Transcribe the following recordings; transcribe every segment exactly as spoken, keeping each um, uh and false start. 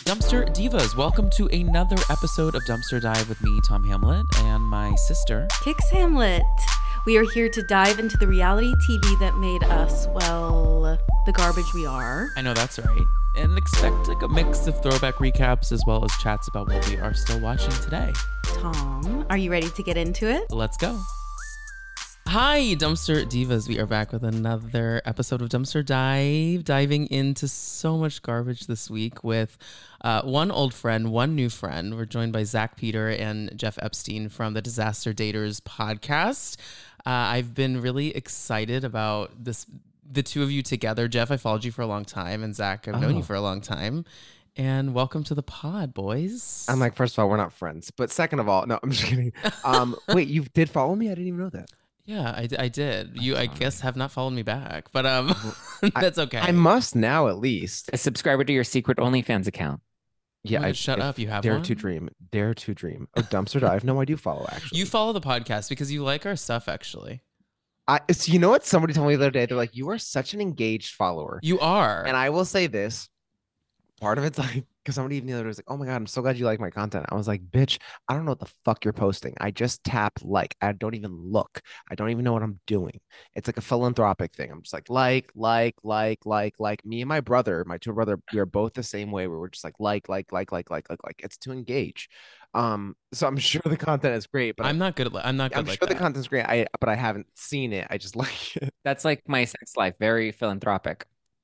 Dumpster Divas, welcome to another episode of Dumpster Dive with me, Tom Hamlet, and my sister, Kix Hamlet. We are here to dive into the reality T V that made us, well, the garbage we are. I know that's right. And expect like a mix of throwback recaps as well as chats about what we are still watching today. Tom, are you ready to get into it? Let's go. Hi, Dumpster Divas. We are back with another episode of Dumpster Dive, diving into so much garbage this week with uh, one old friend, one new friend. We're joined by Zach Peter and Jeff Epstein from the Disaster Daters podcast. Uh, I've been really excited about this, the two of you together. Jeff, I followed you for a long time, and Zach, I've oh. known you for a long time. And welcome to the pod, boys. I'm like, first of all, we're not friends. But second of all, no, I'm just kidding. Um, wait, you did follow me? I didn't even know that. Yeah, I, I did. You, I guess, have not followed me back, but um, that's okay. I, I must now, at least. A subscriber to your secret OnlyFans account. Yeah, oh I, shut up. You have Dare one? to dream. Dare to dream. Oh, Dumpster Dive. No, I do follow, actually. You follow the podcast because you like our stuff, actually. I, so you know what? Somebody told me the other day, they're like, you are such an engaged follower. You are. And I will say this. Part of it's like, because somebody even the other day was like, oh my God, I'm so glad you like my content. I was like, bitch, I don't know what the fuck you're posting. I just tap like. I don't even look. I don't even know what I'm doing. It's like a philanthropic thing. I'm just like, like, like, like, like, like. Me and my brother, my two brother, we are both the same way where we're just like, like, like, like, like, like, like, like. It's to engage. Um, so I'm sure the content is great, but I'm not good at I'm not good I'm like sure that. the content's great. I but I haven't seen it. I just like it. That's like my sex life. Very philanthropic.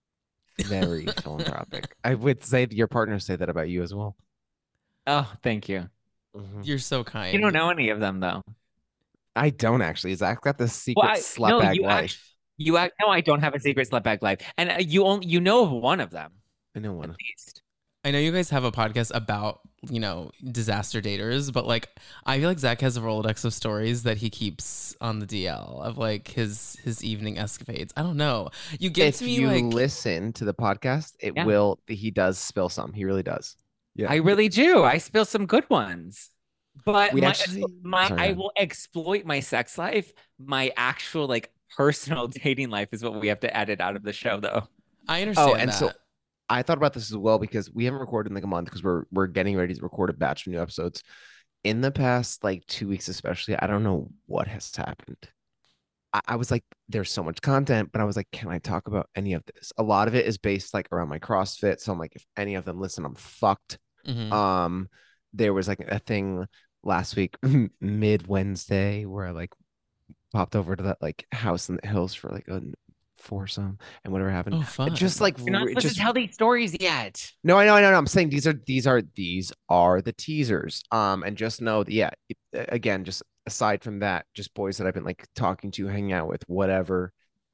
Very philanthropic. I would say your partners say that about you as well. Oh, thank you. Mm-hmm. You're so kind. You don't know any of them, though. I don't actually. Zach got the secret well, I, slutbag no, life. Act, you act, no, I don't have a secret slutbag life, and uh, you only you know of one of them. I know one. At least. I know you guys have a podcast about, you know, disaster daters, but like I feel like Zach has a Rolodex of stories that he keeps on the D L of like his his evening escapades. I don't know. You get if to me you like listen to the podcast, it yeah. will. He does spill some. He really does. Yeah, I really do. I spill some good ones. But we my, actually, my sorry, I will exploit my sex life. My actual like personal dating life is what we have to edit out of the show, though. I understand. Oh, and that. so. I thought about this as well because we haven't recorded in like a month because we're we're getting ready to record a batch of new episodes. In the past like two weeks, especially, I don't know what has happened. I, I was like, there's so much content, but I was like, can I talk about any of this? A lot of it is based like around my CrossFit. So I'm like, if any of them listen, I'm fucked. Mm-hmm. Um, there was like a thing last week, mid Wednesday, where I like popped over to that like house in the hills for like a foursome and whatever happened. Oh, fun. Just like you're not supposed just to tell these stories yet. No, I know, I know, I know. I'm saying these are these are these are the teasers. Um, and just know that yeah, it, again, just aside from that, just boys that I've been like talking to, hanging out with, whatever.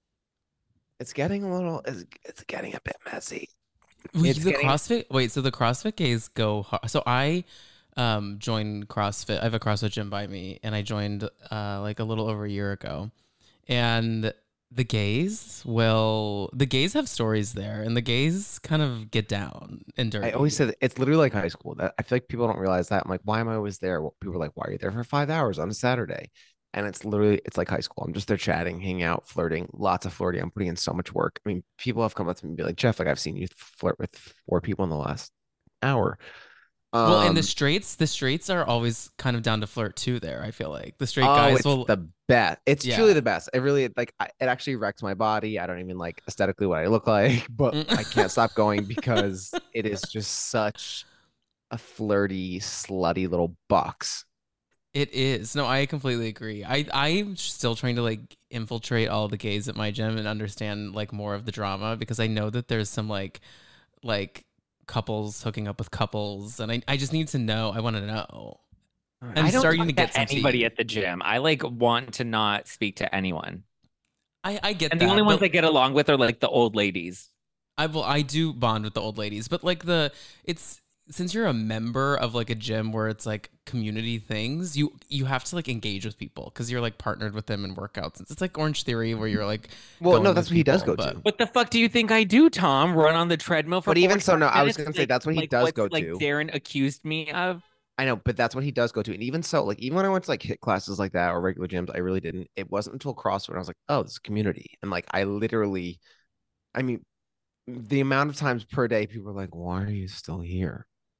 It's getting a little. It's, it's getting a bit messy. Wait, It's the getting... CrossFit. Wait, so the CrossFit gays go hard. So I um joined CrossFit. I have a CrossFit gym by me, and I joined uh like a little over a year ago, and. The gays will, the gays have stories there, and the gays kind of get down and dirty. I always said it's literally like high school. That I feel like people don't realize that. I'm like, why am I always there? Well, people are like, why are you there for five hours on a Saturday? And it's literally, it's like high school. I'm just there chatting, hanging out, flirting, lots of flirting. I'm putting in so much work. I mean, people have come up to me and be like, Jeff, like I've seen you flirt with four people in the last hour. Um, well, and the straights, the straights are always kind of down to flirt too. There, I feel like the straight oh, guys it's will. the best. It's Yeah. truly the best. It really like I, it actually wrecks my body. I don't even like aesthetically what I look like, but I can't stop going because it is just such a flirty, slutty little box. It is. No, I completely agree. I I'm still trying to like infiltrate all the gays at my gym and understand like more of the drama because I know that there's some like like. couples hooking up with couples, and I, I just need to know. I want to know. I'm I don't starting talk to get some anybody tea. at the gym. I like want to not speak to anyone. I, I get and that. the only ones but I get along with are like the old ladies. I will. I do bond with the old ladies, but like the it's since you're a member of like a gym where it's like community things, you you have to like engage with people because you're like partnered with them in workouts. It's like Orange Theory where you're like, well, going no, with that's what he does people, go but- to. What the fuck do you think I do, Tom? Run on the treadmill for But even so, no, forty-five I was minutes? gonna say Like- that's what he like does what's, go like to. Darren accused me of. I know, but that's what he does go to. And even so, like even when I went to like hit classes like that or regular gyms, I really didn't. It wasn't until CrossFit when I was like, oh, this is community. And like I literally, I mean, the amount of times per day people are like, why are you still here?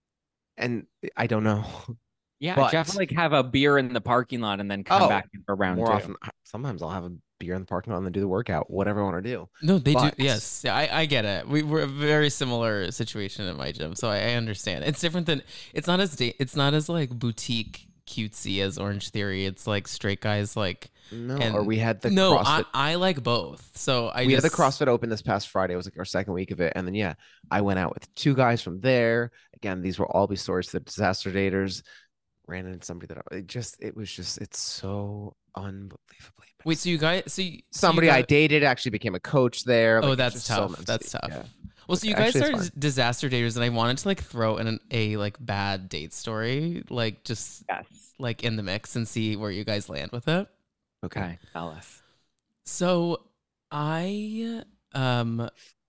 And I don't know. Yeah, But Jeff will, like have a beer in the parking lot and then come oh, back for round more two. often, sometimes I'll have a beer in the parking lot and then do the workout, whatever I want to do. No, they But- do. Yes, yeah, I, I get it. We were a very similar situation at my gym, so I, I understand. It's different than it's not as da- it's not as like boutique cutesy as Orange Theory. It's like straight guys like No, and- or we had the no. CrossFit. I, I like both. So I we just, had the CrossFit Open this past Friday. It was like our second week of it. And then, yeah, I went out with two guys from there. Again, these will all be stories to the disaster daters. Ran into somebody that I, it just, it was just, it's so unbelievably messy. Wait, so you guys, so, you, so somebody you I got, dated actually became a coach there. oh, Like, it's that's just so tough. messy. That's tough. Yeah. Well, so you guys Actually, it's started disaster daters, and I wanted to like throw in an, a like bad date story, like just Yes. like in the mix and see where you guys land with it. Okay. Okay, tell us. So I um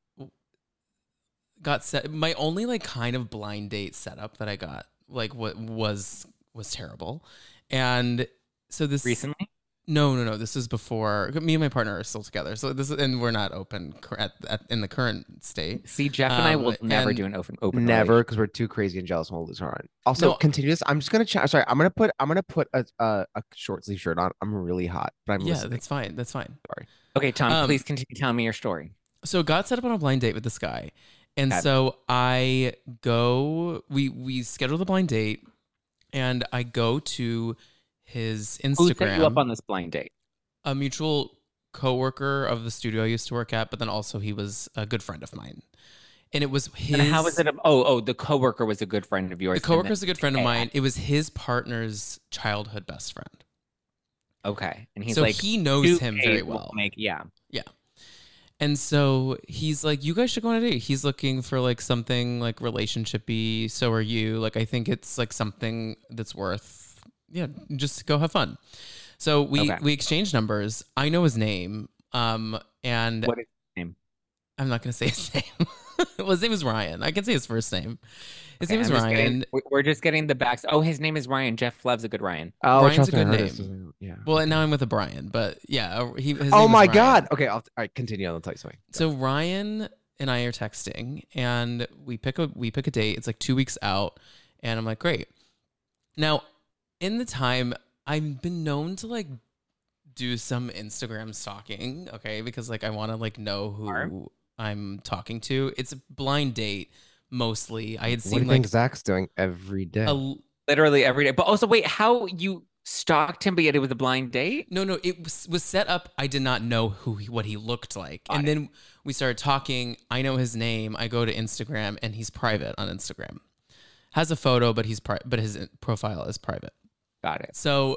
got set my only like kind of blind date setup that I got like what was was terrible. And so this Recently? no no no this is before me and my partner are still together. So this is, and we're not open cur- at, at in the current state. See, Jeff and I Um, will never and do an open open Never, because we're too crazy and jealous and we'll lose our own. Also, No. continue this. I'm just gonna chat. Sorry, I'm gonna put I'm gonna put a, a a short sleeve shirt on. I'm really hot, but I'm Yeah, listening. that's fine. That's fine. Okay, Tom, Um, please continue telling me your story. So got set up on a blind date with this guy. And Okay. so I go we we schedule the blind date and I go to his Who set you up Instagram. on this blind date? A mutual coworker of the studio I used to work at, but then also he was a good friend of mine. And it was his And how was it? a- Oh, oh, the coworker was a good friend of yours. the coworker's a good friend of Okay. mine. It was his partner's childhood best friend. Okay, and he's so like, he knows "two him K very will well. Make yeah. And so he's like, you guys should go on a date. He's looking for like something like relationshipy. So are you. Like, I think it's like something that's worth, yeah, just go have fun. So we, Okay. we exchanged numbers. I know his name. Um, and What is his name? I'm not going to say his name. Well, his name is Ryan. I can say his first name. His Okay, name is I'm just Ryan. getting- we- we're just getting the backs. Oh, his name is Ryan. Jeff loves a good Ryan. Oh, Ryan's trust a me, I good heard name. this. Yeah. Well, and now I'm with a Brian, but yeah, uh, he, his Oh name is my Ryan. God. Okay, I'll all right. Continue. I'll tell you something. So Ryan and I are texting, and we pick a we pick a date. It's like two weeks out, and I'm like, great. Now, in the time, I've been known to like do some Instagram stalking, okay, because like I want to like know who Alright. I'm talking to. It's a blind date mostly. I had What do seen you like think Zach's doing every day? a Literally every day. But also, wait, how you stalked him, but yet it was a blind date? no, no, it was, was set up. I did not know who he, what he looked like, Got and it. then we started talking. I know his name. I go to Instagram, and he's private on Instagram. Has a photo, but he's pri- but his profile is private. Got it. So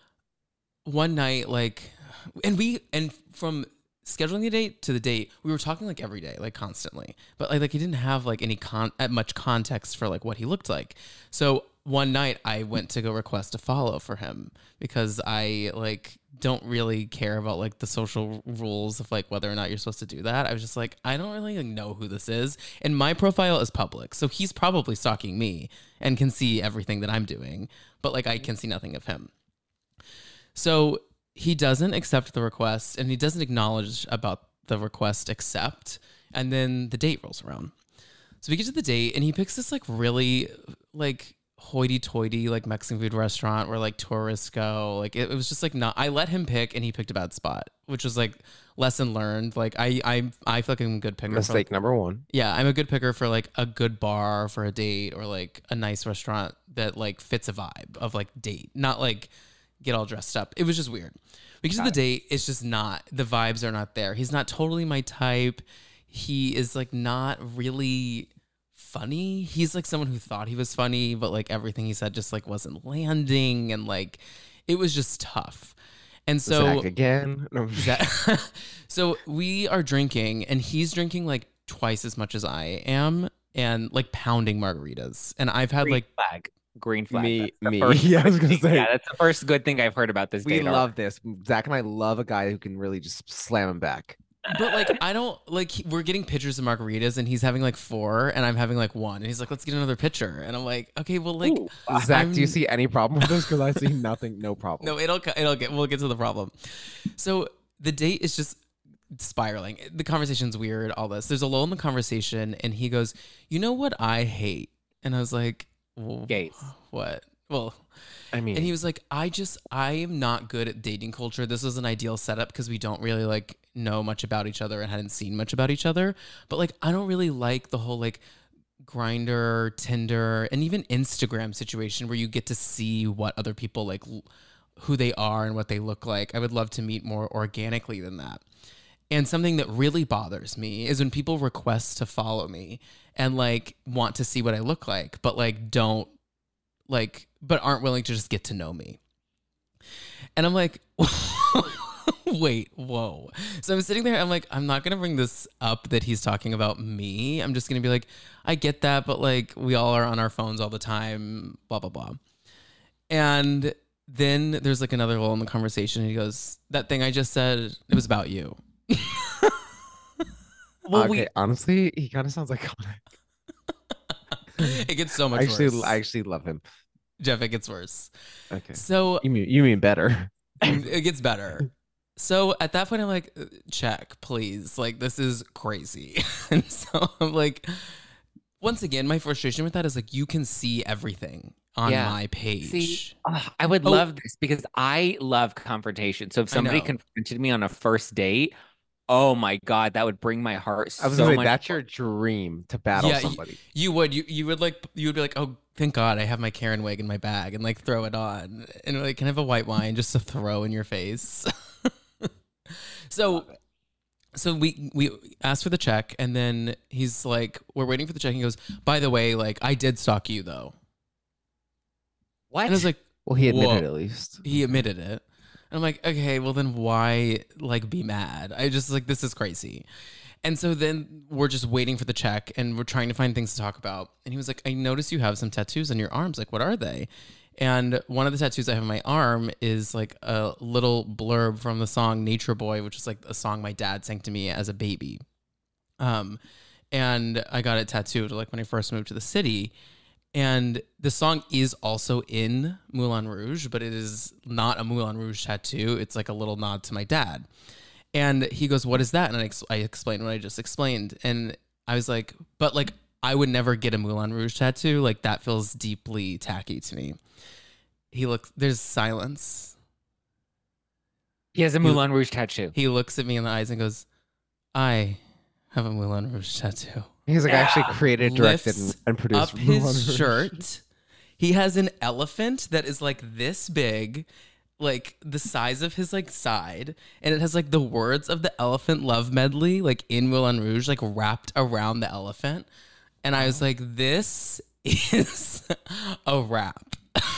one night, like, and we and from scheduling the date to the date, we were talking like every day, like constantly. But like, like he didn't have like any con uh, much context for like what he looked like. So one night I went to go request a follow for him because I like don't really care about like the social rules of like whether or not you're supposed to do that. I was just like, I don't really like, know who this is, and my profile is public, so he's probably stalking me and can see everything that I'm doing, but like I can see nothing of him. So he doesn't accept the request, and he doesn't acknowledge about the request accept, and then the date rolls around. So we get to the date, and he picks this like really like hoity-toity like Mexican food restaurant where like tourists go. Like it, it was just like not. I let him pick, and he picked a bad spot, which was like lesson learned. Like I I I feel like I'm a good picker. For, Mistake like, number one. yeah, I'm a good picker for like a good bar for a date, or like a nice restaurant that like fits a vibe of like date, not like get all dressed up. It was just weird. Because of the date, it's just not, the vibes are not there. He's not totally my type. He is like not really funny. He's like someone who thought he was funny, but like everything he said just like wasn't landing, and like it was just tough. And so Zach again. No. that, so we are drinking, and he's drinking like twice as much as I am, and like pounding margaritas. And I've had Green like flag. Green flag. Me- That's the me. first Yeah, I was good gonna thing- say. Yeah, that's the first good thing I've heard about this We date. love this. Zach and I love a guy who can really just slam him back. But like I don't like he- we're getting pictures of margaritas, and he's having like four, and I'm having like one, and he's like, let's get another picture, and I'm like, okay, well like Ooh. Zach, do you I'm- see any problem with this? Because I see nothing, no problem. no, it'll co- it'll get we'll get to the problem. So the date is just spiraling. The conversation's weird. All this. There's a lull in the conversation, and he goes, "You know what I hate?" And I was like, w- Gays. What? Well, I mean, and he was like, I just, I am not good at dating culture. This was an ideal setup because we don't really like know much about each other and hadn't seen much about each other. But like, I don't really like the whole like Grindr, Tinder, and even Instagram situation where you get to see what other people like, l- who they are and what they look like. I would love to meet more organically than that. And something that really bothers me is when people request to follow me and like want to see what I look like, but like don't like, but aren't willing to just get to know me. And I'm like, wait, whoa. So I'm sitting there, I'm like, I'm not going to bring this up that he's talking about me. I'm just going to be like, I get that, but like, we all are on our phones all the time, blah, blah, blah. And then there's like another lull in the conversation. And he goes, that thing I just said, it was about you. Well, okay, we honestly, he kind of sounds like Connor. It gets so much I actually, worse. I actually love him. Jeff, it gets worse. Okay, So you mean you mean better? it gets better. So at that point, I'm like, check, please. Like, this is crazy. And so I'm like, once again, my frustration with that is like, you can see everything on Yeah. my page. see. Oh, I would Oh. love this because I love confrontation. So if I somebody know. confronted me on a first date, oh my God, that would bring my heart I was so gonna say much. that's your dream to battle Yeah, y- somebody. You would, you you would like, you would be like, oh, thank God, I have my Karen wig in my bag, and like throw it on, and like, can I have a white wine just to throw in your face? So, so we we asked for the check, and then he's like, we're waiting for the check. And he goes, by the way, like I did stalk you though, What? and I was like, Well, he admitted Whoa. at least. he admitted it. And I'm like, okay, well then why like be mad? I just like, this is crazy. And so then we're just waiting for the check and we're trying to find things to talk about. And he was like, I noticed you have some tattoos on your arms. Like, what are they? And one of the tattoos I have on my arm is like a little blurb from the song Nature Boy, which is like a song my dad sang to me as a baby. Um, and I got it tattooed like when I first moved to the city. And the song is also in Moulin Rouge, but it is not a Moulin Rouge tattoo. It's like a little nod to my dad. And he goes, what is that? And I, ex- I explained what I just explained. And I was like, but like, I would never get a Moulin Rouge tattoo. Like, that feels deeply tacky to me. He looks, there's silence. He has a Moulin Rouge tattoo. He looks at me in the eyes and goes, I have a Moulin Rouge tattoo. He's like, I actually Yeah. created, directed, and, Lifts and produced up Moulin his Rouge. shirt. He has an elephant that is like this big, like the size of his like side, and it has like the words of the Elephant Love Medley like in Moulin Rouge like wrapped around the elephant. And I was like, this is a wrap.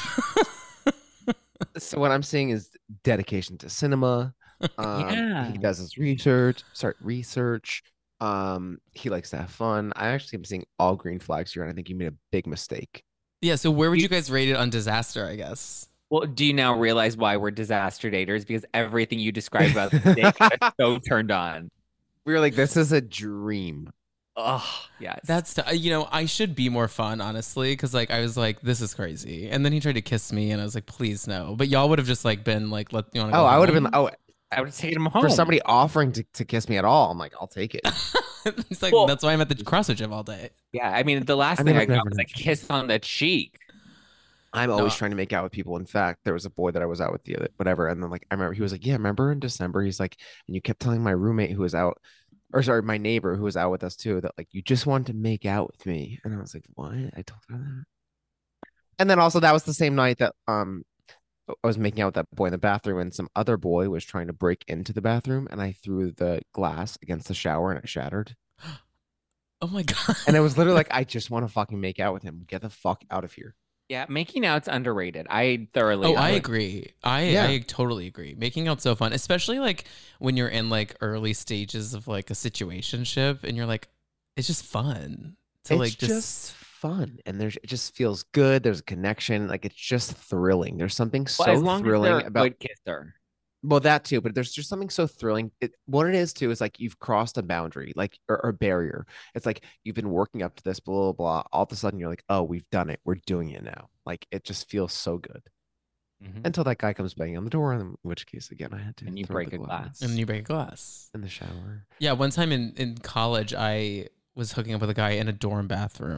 So what I'm seeing is dedication to cinema. Um, Yeah. He does his research. Start research. Um, he likes to have fun. I actually am seeing all green flags here, and I think you made a big mistake. Yeah, so where would you guys rate it on disaster, I guess? Well, do you now realize why we're disaster daters? Because everything you described about the date got us so turned on. We were like, this is a dream. Oh, yes. That's, t- you know, I should be more fun, honestly, because like I was like, this is crazy. And then he tried to kiss me, and I was like, please no. But y'all would have just like been like, let you want to Oh, go I would have home? been. Oh, I would have taken him home. for somebody offering to, to kiss me at all, I'm like, I'll take it. It's like, Well- that's why I'm at the CrossFit gym all day. Yeah, I mean, the last I mean, thing I I've got never was a done- kiss on the cheek. I'm always No. trying to make out with people. In fact, there was a boy that I was out with the other, whatever. And then like, I remember he was like, yeah, remember in December, he's like, and you kept telling my roommate who was out, or sorry, my neighbor who was out with us too, that like, you just wanted to make out with me. And I was like, what? I told her that. And then also that was the same night that, um, I was making out with that boy in the bathroom, and some other boy was trying to break into the bathroom, and I threw the glass against the shower and it shattered. Oh my God. And it was literally like, I just want to fucking make out with him. Get the fuck out of here. Yeah, making out's underrated. I thoroughly. Oh, I would- agree. I Yeah. I totally agree. Making out so fun, especially like when you're in like early stages of like a situationship, and you're like, it's just fun to It's like just, just. fun, and there's it just feels good. There's a connection, like it's just thrilling. There's something so Well, as long thrilling as they're a about good kisser. well that too, but there's just something so thrilling. It, what it is too is like you've crossed a boundary, like or, or barrier. It's like you've been working up to this, blah blah blah. All of a sudden, you're like, oh, we've done it. We're doing it now. Like it just feels so good Mhm. until that guy comes banging on the door, in which case again I had to And you throw break the a glass. And then you break a glass. in the shower. Yeah, one time in in college, I was hooking up with a guy in a dorm bathroom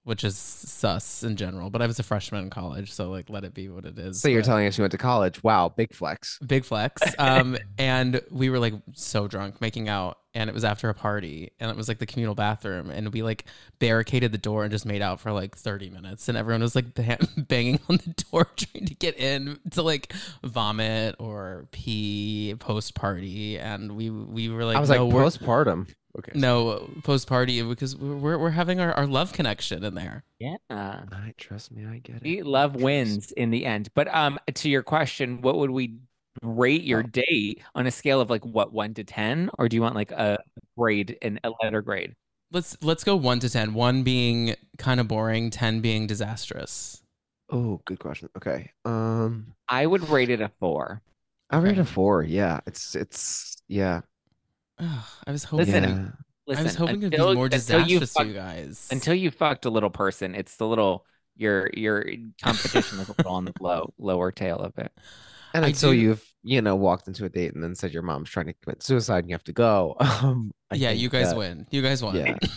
which is sus in general. But I was a freshman in college, so like let it be what it is. So you're But- telling us you went to college? Wow, big flex. Big flex. Um, and we were like so drunk making out, and it was after a party, and it was like the communal bathroom, and we like barricaded the door and just made out for like thirty minutes, and everyone was like ba- banging on the door trying to get in to like vomit or pee post party, and we we were like, I was no, like we're, postpartum. Okay. no post party because we're we're having our, our love connection in there. Yeah. I trust me, I get it. See, love Trust. wins in the end. But um, to your question, what would we rate your Oh. date on a scale of like what, one to ten? Or do you want like a grade and a letter grade? Let's let's go one to ten. One being kind of boring, ten being disastrous. Oh, good question. Okay. Um, I would rate it a four. I rate Okay. a four. Yeah, it's it's yeah. Ugh, I was hoping. Listen, yeah. Listen, I was hoping it'd be until- more until you disastrous fuck- to you guys. Until you fucked a little person, it's the little your your competition is a little on the low lower tail of it. And I until do- you've you know walked into a date and then said your mom's trying to commit suicide and you have to go. Um, I yeah, think you guys that- win. You guys won. Yeah.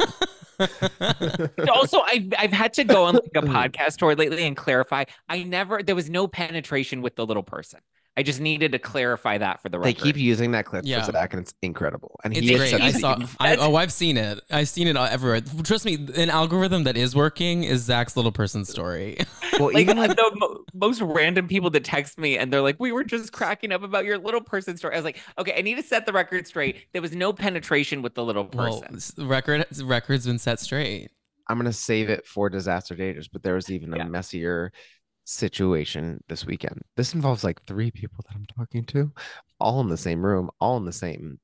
Yeah. Also, I've I've had to go on like a podcast tour lately and clarify. I never there was no penetration with the little person. I just needed to clarify that for the They record. keep using that clip Yeah. for Zach, and it's incredible. And It's he great. I accepts it. saw. I, That's- oh, I've seen it. I've seen it everywhere. Trust me, an algorithm that is working is Zach's little person story. Well, like, even like the mo- most random people that text me and they're like, "We were just cracking up about your little person story." I was like, "Okay, I need to set the record straight. There was no penetration with the little well, person." s- record record's been set straight. I'm gonna save it for disaster daters, but there was even Yeah. a messier situation this weekend. This involves like three people that I'm talking to, all in the same room, all in the same,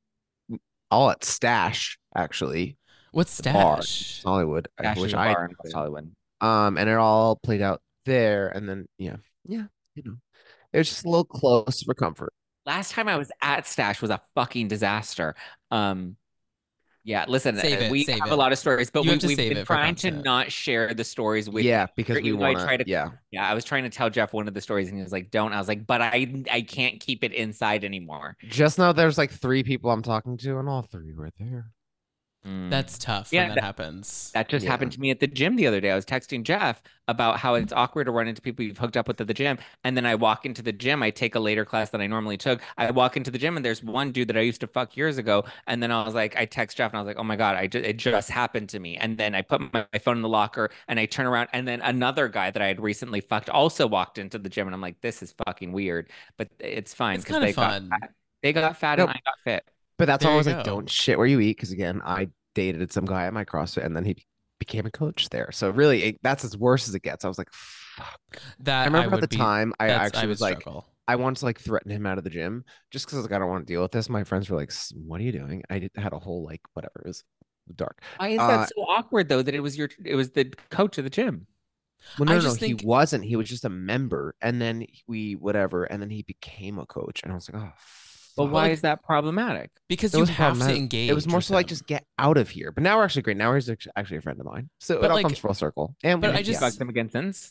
all at Stash actually, What's the bar, stash? Hollywood, I Ash is wish a I bar in West Hollywood. um, and it all played out there, and then yeah, yeah, you know, it was just a little close for comfort. Last time I was at Stash was a fucking disaster. Um, yeah, listen, Save uh, it, we save have it. a lot of stories, but You we, have to we've save been it for trying to content. not share the stories with. Yeah, because we even though I want try to. to- Yeah, Yeah, I was trying to tell Jeff one of the stories, and he was like, "Don't." I was like, "But I, I can't keep it inside anymore." just now there's like three people I'm talking to, and all three were there. Mm. That's tough Yeah, when that, that- happens. That just Yeah. happened to me at the gym the other day. I was texting Jeff about how it's awkward to run into people you've hooked up with at the gym. And then I walk into the gym. I take a later class than I normally took. I walk into the gym and there's one dude that I used to fuck years ago. And then I was like, I text Jeff and I was like, oh my God, I ju- it just happened to me. And then I put my, my phone in the locker and I turn around. And then another guy that I had recently fucked also walked into the gym. And I'm like, this is fucking weird. But it's fine. It's 'cause kinda they got fun. fat. They got fat Nope. and I got fit. But that's There always you like, go. don't shit where you eat. Because again, I dated some guy at my CrossFit and then he became a coach there. So really, it, that's as worse as it gets. I was like, fuck. That I remember would at the be- time, I that's- actually would was like, struggle. I wanted to like threaten him out of the gym just because like, I don't want to deal with this. My friends were like, "S- what are you doing? I did, had a whole like, whatever. It was dark. Why is Uh, that so awkward though? That it was your, it was the coach of the gym. Well, I no, no, just he think- wasn't. He was just a member. And then we, whatever. And then he became a coach. And I was like, oh, But fuck. why is that problematic? Because It you was have to problematic. engage. It was more with so like them. just get out of here. But now we're actually great. Now he's act- actually a friend of mine. So But, it all like- comes full circle. And but we- I just- yeah. Fucked them again since.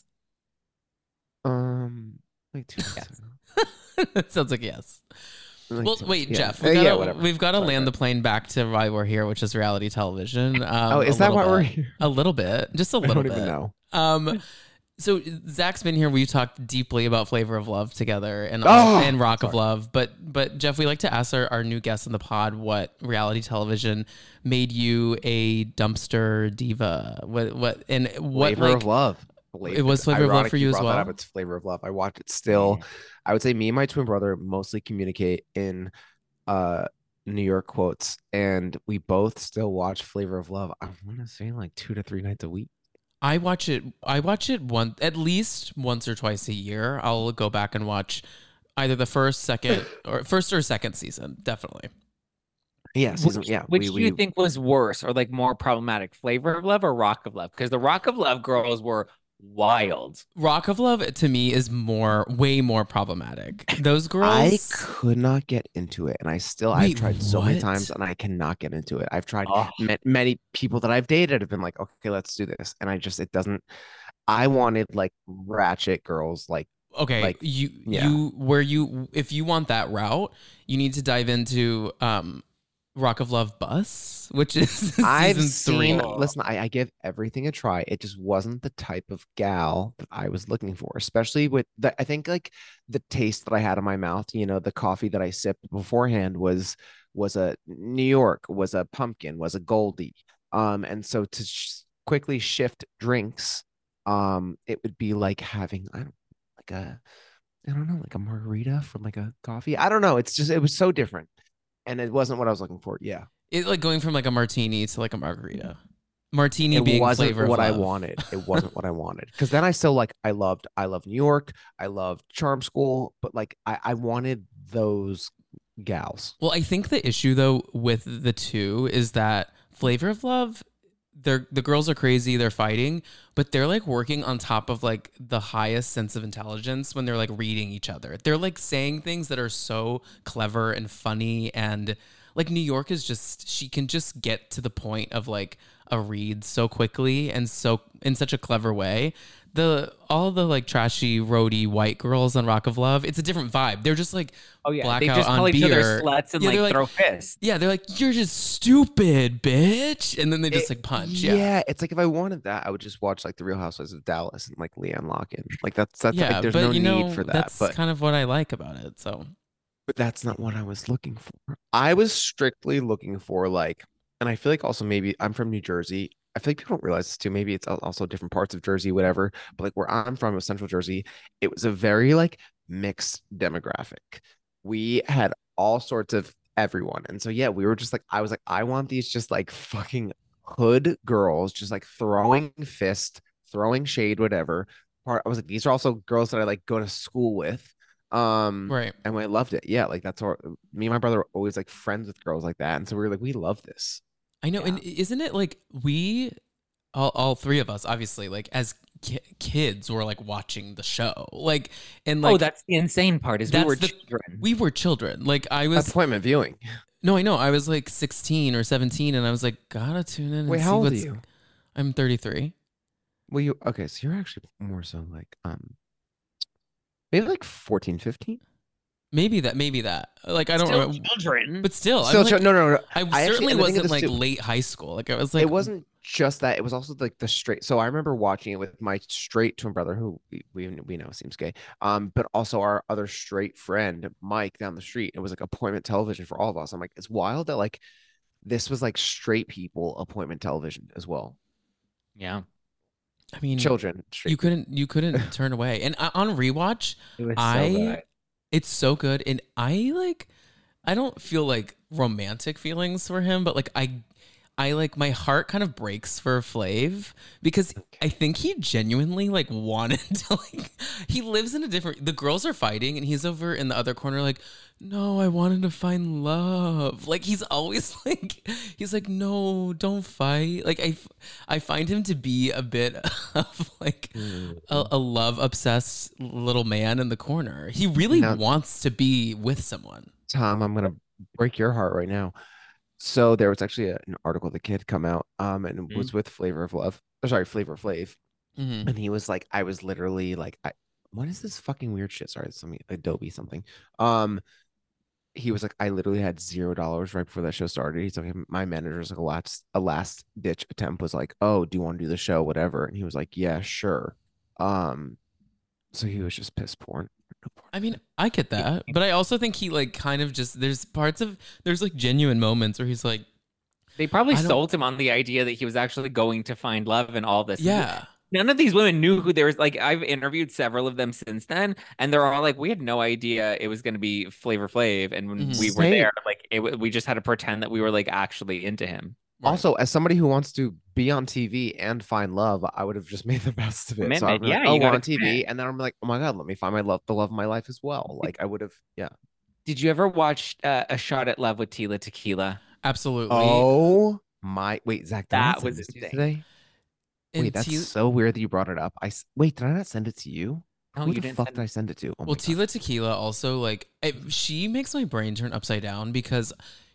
um like two Yes. months ago. It sounds like yes. Like Well, two wait, months- yeah. Jeff, Uh, we yeah, gotta, whatever. we've got to Sorry, land go the plane back to why we're here, which is reality television. Um, Oh, a is that little why we're bit. here? A little bit, just a I little don't bit. even know. Um, so Zach's been here. We talked deeply about Flavor of Love together and Oh, and Rock of sorry. Love. But but Jeff, we like to ask our, our new guests in the pod what reality television made you a dumpster diva. What what and what Flavor like of Love. Believe it was Flavor of Love Ironic for you as brought that well? up. It's Flavor of Love. I watch it still. I would say me and my twin brother mostly communicate in uh New York quotes, and we both still watch Flavor of Love. I want to say like two to three nights a week. I watch it. I watch it one at least once or twice a year. I'll go back and watch either the first, second, or first or second season. Definitely. Yeah, season, Which, yeah. which we, do we, you think was worse or like more problematic, Flavor of Love or Rock of Love? Because the Rock of Love girls were wild. Rock of Love to me is more, way more problematic. Those I girls. could not get into it, and I still Wait, I've tried so many what? times, and I cannot get into it. I've tried Oh. ma- many people that I've dated have been like, okay, let's do this, and I just it doesn't. I wanted like ratchet girls, like Okay, like, you yeah. you where you if you want that route, you need to dive into um Rock of Love Bus, which is I've season seen, three. listen, I, I give everything a try. It just wasn't the type of gal that I was looking for, especially with the, I think like the taste that I had in my mouth, you know, the coffee that I sipped beforehand was, was a New York, was a pumpkin, was a Goldie. Um, and so to sh quickly shift drinks, um, it would be like having, I don't like a, I don't know, like a margarita from like a coffee. I don't know. It's just, it was so different. And it wasn't what I was looking for. Yeah. It like going from like a martini to like a margarita. Martini It being wasn't flavor what of I love. wanted. It wasn't what I wanted. Because then I still like, I loved, I love New York. I loved Charm School, but like I, I wanted those gals. Well, I think the issue though with the two is that Flavor of Love, they're the girls are crazy, they're fighting, but they're like working on top of like the highest sense of intelligence when they're like reading each other. They're like saying things that are so clever and funny, and like New York is just, she can just get to the point of like a read so quickly and so in such a clever way. The all the like trashy roadie white girls on Rock of Love, it's a different vibe. They're just like Oh yeah, blackout they just on call each beer. other sluts and Yeah, like they're like- throw fists. Yeah, they're like, you're just stupid, bitch. And then they just It- like punch. Yeah. Yeah. It's like if I wanted that, I would just watch like the Real Housewives of Dallas and like Leanne Locken. Like that's that's Yeah. like there's but no you know, need for that. that's But kind of what I like about it. So but that's not what I was looking for. I was strictly looking for like, and I feel like also maybe I'm from New Jersey. I feel like people don't realize this too. Maybe it's al- also different parts of Jersey, whatever. But like where I'm from, was Central Jersey. It was a very like mixed demographic. We had all sorts of everyone, and so yeah, we were just like, I was like, I want these just like fucking hood girls, just like throwing fist, throwing shade, whatever. Part I was like, these are also girls that I like go to school with. Um, right. and I loved it. Yeah, like that's what me and my brother were always like friends with girls like that. And so we were like, we love this. I know. Yeah. And isn't it like we all, all three of us, obviously, like as ki- kids were like watching the show. Like and like oh, that's the insane part is we that's were the- children. we were children. Like I was Appointment viewing. no, I know. I was like sixteen or seventeen and I was like, gotta tune in and Wait, see how old are what's you? I'm thirty-three. Well, you okay, so you're actually more so like um maybe like fourteen, fifteen. Maybe that, maybe that. Like I don't Still remember. children. But still, Still, I'm like, no, no, no. I I actually- certainly and the thing wasn't is like too- late high school. Like I was like, It wasn't just that. It was also like the straight. So I remember watching it with my straight twin brother, who we we, we know seems gay. Um, but also our other straight friend, Mike, down the street. It was like appointment television for all of us. I'm like, it's wild that like this was like straight people appointment television as well. yeah. I mean, Children, straight. you couldn't you couldn't turn away. And I, on rewatch, It was I so good. it's so good. And I like I don't feel like romantic feelings for him, but like I I like my heart kind of breaks for Flav because I think he genuinely like wanted to like he lives in a different the girls are fighting and he's over in the other corner like, no, I wanted to find love. Like he's always like he's like, no, don't fight. Like I I find him to be a bit of like a, a love obsessed little man in the corner. He really Now- wants to be with someone. Tom, I'm gonna break your heart right now. So there was actually a, an article that kid come out, um, and it was with Flavor of Love. Or sorry, Flavor Flav, Mhm. and he was like, I was literally like, I, what is this fucking weird shit? Sorry, it's something Adobe something. Um, he was like, I literally had zero dollars right before that show started. He's like, my manager's like a last a last ditch attempt was like, oh, do you want to do the show, whatever? And he was like, yeah, sure. Um, so he was just piss porn. I mean, I get that, but I also think he like kind of just there's parts of there's like genuine moments where he's like, They probably I don't- sold him on the idea that he was actually going to find love and all this. yeah, None of these women knew who there was. Like I've interviewed several of them since then, and they're all like, "We had no idea it was going to be Flavor Flav, and when Mhm. we were Same. there, like it, w- we just had to pretend that we were like actually into him." Right. Also, as somebody who wants to be on T V and find love, I would have just made the best of it. So Commitment, I'd be like, yeah, oh, you we're gotta on T V, commit. and then I'm like, oh my god, let me find my love, the love of my life as well. Like I would have, yeah. Did you ever watch uh, A Shot at Love with Tila Tequila? absolutely. Oh my, wait, Zach, did I That not send was this to you insane. today? And Wait, that's Tila- so weird that you brought it up. I s- wait, did I not send it to you? No, Who you the didn't fuck send did I send it to? Oh my well, God. Tila Tequila also like it, she makes my brain turn upside down because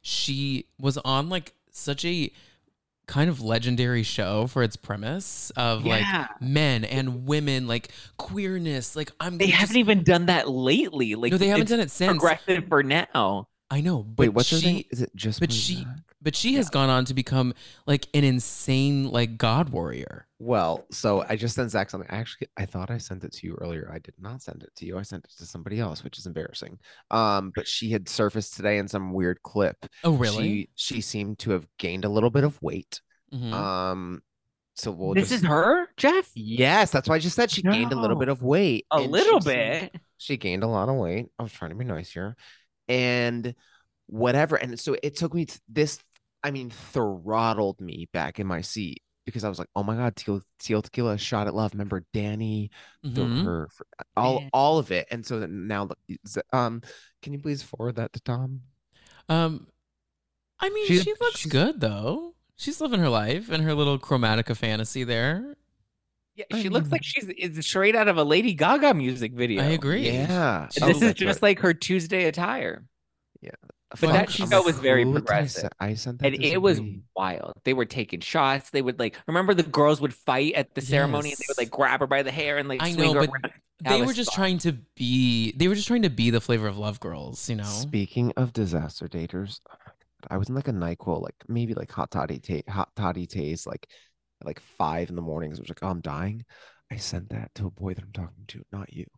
she was on like such a kind of legendary show for its premise of Yeah. like men and women, like queerness. Like I'm They gonna haven't just- even done that lately. Like no, they haven't it's done it since. progressive for now. I know, but Wait, what's her she, name? Is it just but Blue she, Zach? but she has gone on to become like an insane like god warrior. Well, so I just sent Zach something. I actually I thought I sent it to you earlier. I did not send it to you. I sent it to somebody else, which is embarrassing. Um, but she had surfaced today in some weird clip. Oh, really? She she seemed to have gained a little bit of weight. Mhm. Um, so we'll This just is her, Jeff? yes, that's why I just said she gained a little No. bit of weight. A and she little seemed- bit. She gained a lot of weight. I was trying to be nice here, and whatever. And so it took me to this. I mean, throttled me back in my seat because I was like, "Oh my God, Teal, Teal Tequila, Shot at Love." Remember Danny, the, Mhm. her, all, Man. all of it. And so now, look, Z- um, can you please forward that to Tom? Um, I mean, She's- she looks she's- good though. She's living her life in her little chromatica fantasy there. Yeah, I she looks mean- like she's it's straight out of a Lady Gaga music video. I agree. Yeah, This Oh, is that's just right. like her Tuesday attire. But Fuck, that I'm show like, was very who did I progressive. send- I sent that And to it was somebody. wild. They were taking shots. They would like remember the girls would fight at the ceremony and they would like Yes. grab her by the hair and like I swing know, her but around. That They were was just fun. trying to be. They were just trying to be the Flavor of Love girls, you know. Speaking of disaster daters, oh my God, I was in like a NyQuil, like maybe like hot toddy ta- hot toddy taste, like at like five in the morning. 'Cause I was like, oh, I'm dying. I sent that to a boy that I'm talking to, not you.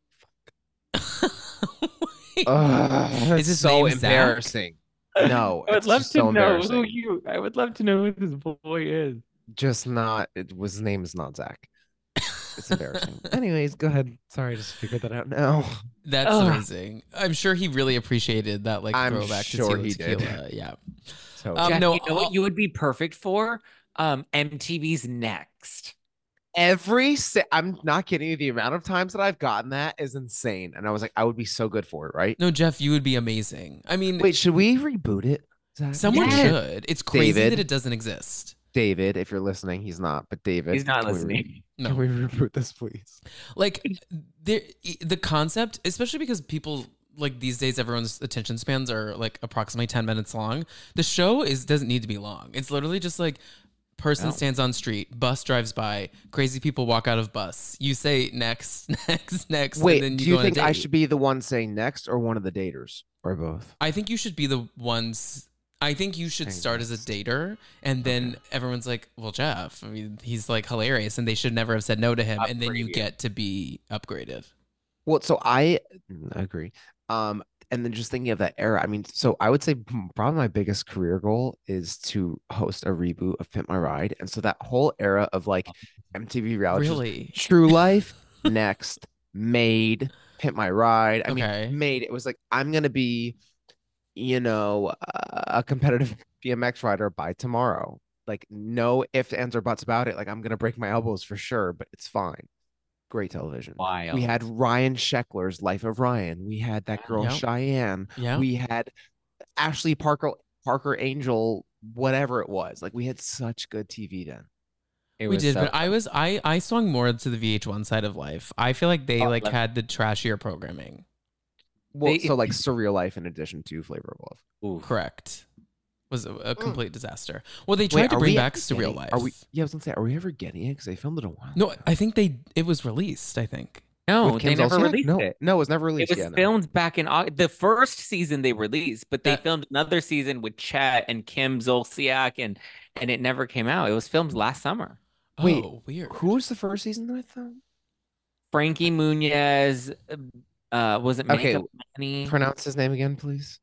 Wait, Ugh, Is his so name Zach? embarrassing. No, I would it's love just to so know who embarrassing. you. I would love to know who this boy is. Just not. It was his name is not Zach. It's embarrassing. Anyways, go ahead. Sorry, I just figured that out now. That's Ugh. amazing. I'm sure he really appreciated that, like I'm throwback sure to Tequila he did. Tequila. Yeah. So Um, Jeff, no, you know I'll- what you would be perfect for? Um, M T V's Next. every si- I'm not kidding you. The amount of times that I've gotten that is insane, and I was like, I would be so good for it, right? No, Jeff, you would be amazing. I mean, Wait, should we reboot it? Zach? someone Yes. should. It's crazy David. that it doesn't exist. David, if you're listening, he's not, but David, He's not can we re- listening. No. Can we reboot this, please? Like there, the concept, especially because people like these days, everyone's attention spans are like approximately ten minutes long. The show is doesn't need to be long. It's literally just like person No. stands on street, bus drives by, crazy people walk out of bus. You say next, next, next. and Wait, then do you you go on a think I date. should be the one saying next or one of the daters or both? I think you should be the ones. I think you should Saying start as a next. dater, and then everyone's like, "Well, Jeff, I mean, he's like hilarious, and they should never have said no to him." And then you Upgrade. get to be upgraded. Well, so I mm, agree. Um, and then just thinking of that era, I mean, so I would say mm, probably my biggest career goal is to host a reboot of Pimp My Ride. And so that whole era of like M T V reality, shows, Really? True Life, Next, Made, Pimp My Ride. I Okay. mean, Made, it was like, I'm going to be, you know, uh, a competitive B M X rider by tomorrow. Like, no ifs, ands, or buts about it. Like, I'm going to break my elbows for sure, but it's fine. Great television. Wild. We had Ryan Sheckler's Life of Ryan. We had that girl Yep. Cheyenne. Yeah. We had Ashley Parker, Parker Angel, whatever it was. Like we had such good T V then. It We was did, so but I was I I swung more to the V H one side of life. I feel like they Oh, like love- had the trashier programming. Well, They- so like Surreal Life in addition to Flavor of Love. Oof. Correct. Was a, a complete disaster. Well, they tried Wait, to are bring we back ever Surreal getting- Life. Are we? Yeah, I was gonna say, are we ever getting it? Because they filmed it a while. No, ago. I think they it was released. I think. No, With they Kim never Zolciak? released no, it. No, it was never It released. was yeah, no. filmed back in August. The first season they released, but they That- filmed another season with Chet and Kim Zolciak, and and it never came out. It was filmed last summer. Wait, Oh, weird. Who was the first season with them? Frankie Muniz, uh, was it Okay, Makeup Manny? Pronounce his name again, please.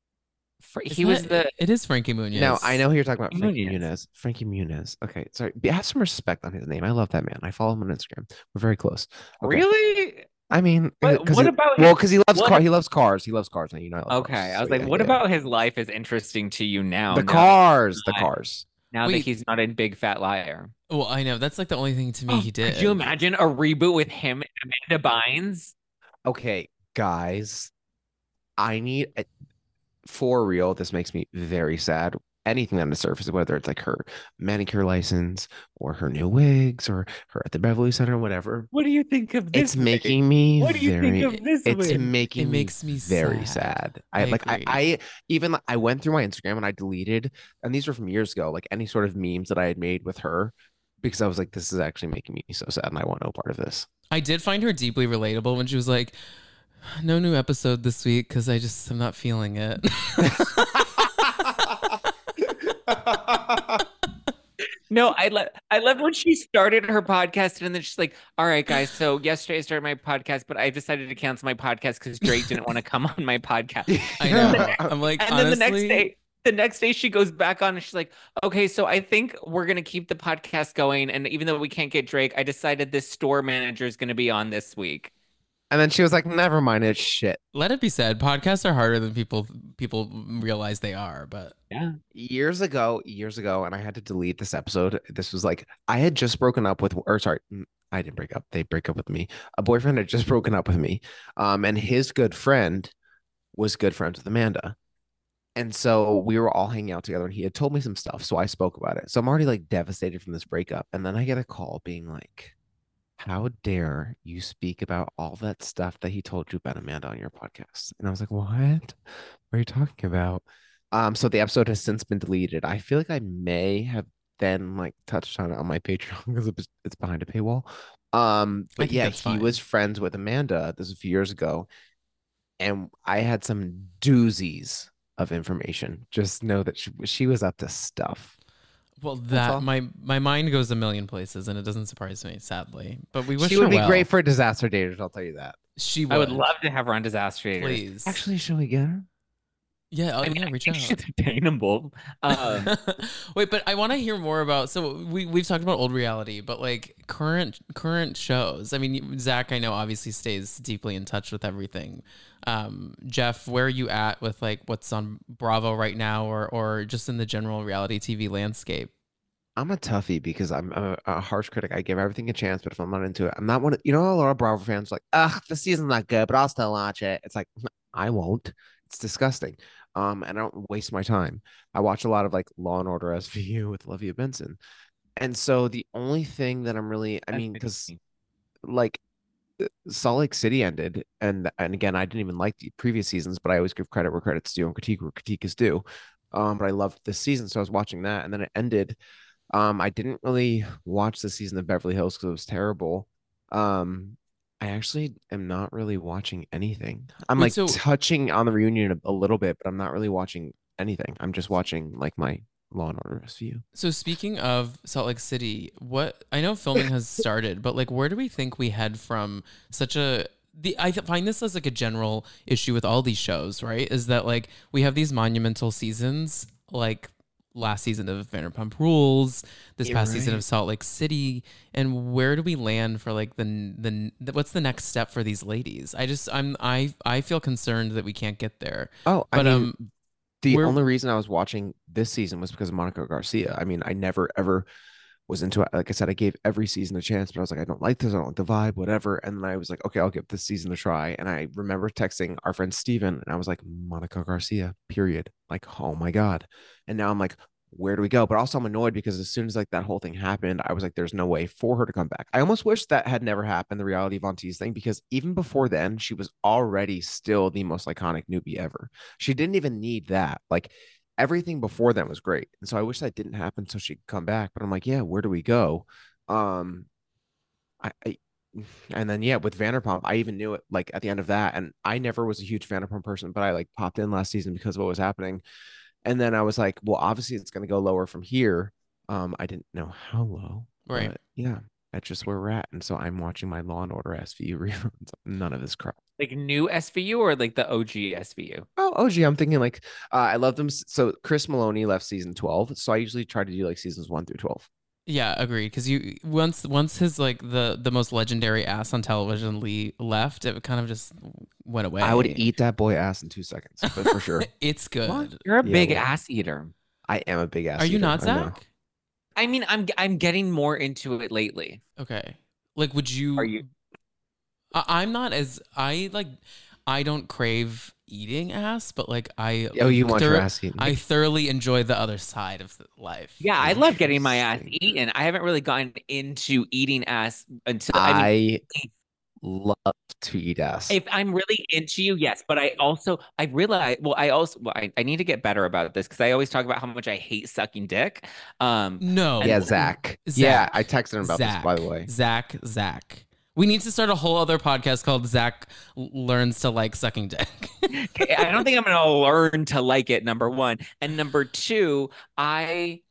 Fr- Isn't he was that- the It is Frankie Muniz. No, I know who you're talking about. Frankie Muniz. Muniz. Frankie Muniz. Okay, sorry. Be- Have some respect on his name. I love that man. I follow him on Instagram. We're very close. Okay. really. I mean, What- 'cause what he- about well, his- because he loves what- car. He loves cars. He loves cars. And you know, I love Okay, cars, I was so like, yeah, what yeah. about his life is interesting to you now? the now, cars? The Right. cars. now that Wait. he's not in Big Fat Liar. Well, I know that's like the only thing to me he did. Could you imagine a reboot with him and Amanda Bynes? Okay, guys, I need a, for real. This makes me very sad. Anything on the surface, whether it's like her manicure license or her new wigs or her at the Beverly Center, whatever. What do you think of this? It's making me What do you very. think of this It's wig? making It makes me very sad. sad. I, I like I, agree. I even I went through my Instagram and I deleted, and these were from years ago, like any sort of memes that I had made with her, because I was like, this is actually making me so sad, and I want no part of this. I did find her deeply relatable when she was like, No new episode this week because I just am not feeling it. No, I love I love when she started her podcast and then she's like, "All right, guys. So yesterday I started my podcast, but I decided to cancel my podcast because Drake didn't want to come on my podcast." I know. I'm like, And honestly, then the next day, the next day she goes back on and she's like, "Okay, so I think we're gonna keep the podcast going, and even though we can't get Drake, I decided this store manager is gonna be on this week." And then she was like, never mind, it's shit. let it be said, podcasts are harder than people people realize they are. But Yeah. Years ago, years ago, and I had to delete this episode. This was like, I had just broken up with, or sorry, mm, I didn't break up. They break up with me. A boyfriend had just broken up with me. Um, and his good friend was good friends with Amanda. And so we were all hanging out together and he had told me some stuff. So I spoke about it. So I'm already like devastated from this breakup. And then I get a call being like, how dare you speak about all that stuff that he told you about Amanda on your podcast? And I was like, what? What are you talking about? Um, so the episode has since been deleted. I feel like I may have then like touched on it on my Patreon because it was, it's behind a paywall. Um, I but think yeah, that's he fine. was friends with Amanda. This was a few years ago, and I had some doozies of information. Just know that she, she was up to stuff. well, all. that my my mind goes a million places, and it doesn't surprise me, sadly. But we wish She her would be well. great for disaster daters. I'll tell you that. She would. I would love to have her on Disaster Daters. Please. Actually, should we get her? yeah. Oh, I mean, yeah. I Reach think out. she's attainable. Um, Wait, but I want to hear more about. So we we've talked about old reality, but like current current shows. I mean, Zach, I know obviously stays deeply in touch with everything. Um, Jeff, where are you at with like what's on Bravo right now, or or just in the general reality T V landscape? I'm a toughie because I'm a, a harsh critic. I give everything a chance, but if I'm not into it, I'm not one of, you know, a lot of Bravo fans are like, ugh, the season's not good, but I'll still watch it. It's like, I won't. It's disgusting. Um, and I don't waste my time. I watch a lot of like Law and Order S V U with Olivia Benson. And so the only thing that I'm really, I mean, because like uh, Salt Lake City ended, and and again, I didn't even like the previous seasons, but I always give credit where credit's due and critique where critique is due. Um, but I loved this season, so I was watching that, and then it ended. Um, I didn't really watch the season of Beverly Hills because it was terrible. Um, I actually am not really watching anything. I'm Wait, like so- touching on the reunion a, a little bit, but I'm not really watching anything. I'm just watching like my Law and Order S V U. So speaking of Salt Lake City, what I know filming has started, but like where do we think we head from such a the I th- find this as like a general issue with all these shows, right? Is that like we have these monumental seasons like last season of Vanderpump Rules, this You're past season right. of Salt Lake City, and where do we land for like the, the the what's the next step for these ladies? I just I'm I I feel concerned that we can't get there. Oh, I But mean, um the we're- only reason I was watching this season was because of Monica Garcia. I mean, I never ever was into it. Like I said, I gave every season a chance, but I was like, I don't like this. I don't like the vibe, whatever. And then I was like, okay, I'll give this season a try. And I remember texting our friend Steven, and I was like, Monica Garcia, period. Like, oh my God. And now I'm like, where do we go? But also I'm annoyed because as soon as like that whole thing happened, I was like, there's no way for her to come back. I almost wish that had never happened, the reality Von Teese thing, because even before then, she was already still the most iconic newbie ever. She didn't even need that. Like everything before then was great. And so I wish that didn't happen so she could come back. But I'm like, yeah, where do we go? Um, I, I and then yeah, with Vanderpump, I even knew it like at the end of that. And I never was a huge Vanderpump person, but I like popped in last season because of what was happening. And then I was like, well, obviously it's going to go lower from here. Um, I didn't know how low. Right. But yeah, that's just where we're at. And so I'm watching my Law and Order S V U reruns. None of this crap. like new S V U or like the O G S V U? Oh, O G, I'm thinking like uh, I love them. So Chris Maloney left season twelve. So I usually try to do like seasons one through twelve. Yeah, agreed. Because you once once his like the the most legendary ass on television Lee left, it kind of just went away. I would eat that boy ass in two seconds, but for sure. It's good. You're a Yeah, big well, ass eater. I am a big ass. Are you eater, not, I know. Zach? I mean, I'm I'm getting more into it lately. Okay. Like, would you? Are you? I, I'm not as I like. I don't crave eating ass, but like I. Oh, you want your thor- ass eaten? I thoroughly enjoy the other side of the life. Yeah, I love getting my ass Interesting. eaten. I haven't really gotten into eating ass until I mean, I love to eat ass. if I'm really into you, yes. But I also I realize well, I also well, I, I need to get better about this because I always talk about how much I hate sucking dick. Um, No. Yeah, Zach. Zach. Yeah, I texted him about Zach, this, by the way. Zach. Zach. We need to start a whole other podcast called Zach Learns to Like Sucking Dick. I don't think I'm going to learn to like it, number one. And number two, I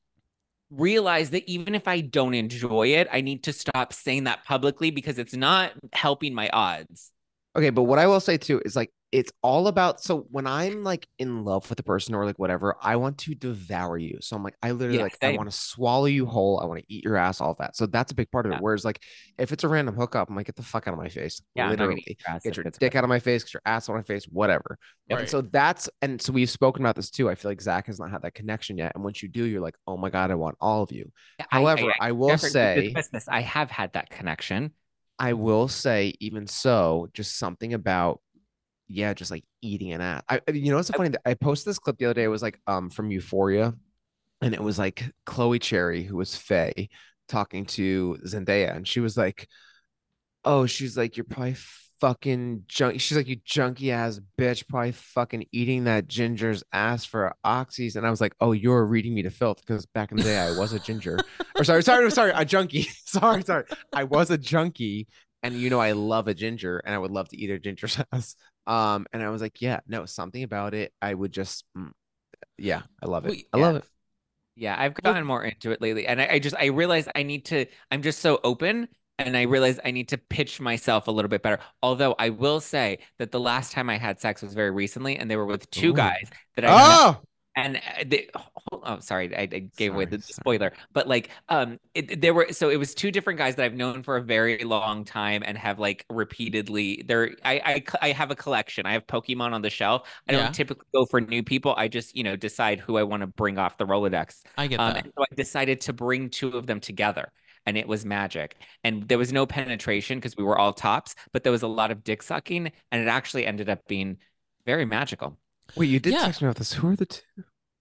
realize that even if I don't enjoy it, I need to stop saying that publicly because it's not helping my odds. Okay, but what I will say too is like it's all about, so when I'm like in love with a person or like whatever, I want to devour you. So I'm like, I literally Yeah, like I same. want to swallow you whole. I want to eat your ass, all that. So that's a big part of Yeah. it. Whereas like if it's a random hookup, I'm like, get the fuck out of my face. Yeah, I'm not gonna Literally. eat your ass Get if your it's dick good. out of my face, get your ass on my face, whatever. Right. And so that's, and so we've spoken about this too. I feel like Zach has not had that connection yet. And once you do, you're like, oh my God, I want all of you. Yeah, I- However, I, I, will Jeffrey, say, dismiss this. I have had that connection. I will say, even so, just something about, yeah, just like eating an ass. I, you know, it's so funny that I posted this clip the other day. It was like um from Euphoria, and it was like Chloe Cherry, who was Faye, talking to Zendaya, and she was like, "Oh, she's like, you're probably fucking junk." She's like, "You junky ass bitch, probably fucking eating that ginger's ass for oxys." And I was like, "Oh, you're reading me to filth," because back in the day I was a ginger, or sorry, sorry, sorry, a junkie. sorry, sorry, I was a junkie, and you know I love a ginger, and I would love to eat a ginger's ass. Um, and I was like, yeah, no, something about it. I would just, mm, yeah, I love it. Wait, I love yeah. it. Yeah, I've gotten more into it lately. And I, I just, I realize I need to, I'm just so open and I realize I need to pitch myself a little bit better. Although I will say that the last time I had sex was very recently and they were with two Ooh. guys that I met. Oh, And they, oh, oh, sorry, I, I gave away Sorry, the, the sorry. spoiler. But like, um, it, there were so it was two different guys that I've known for a very long time and have like repeatedly. There, I, I, I have a collection. I have Pokemon on the shelf. I Yeah. don't typically go for new people. I just, you know, decide who I want to bring off the Rolodex. I get Um, that. and so I decided to bring two of them together. And it was magic. And there was no penetration because we were all tops, but there was a lot of dick sucking. And it actually ended up being very magical. wait, you did Yeah. text me about this. Who are the two?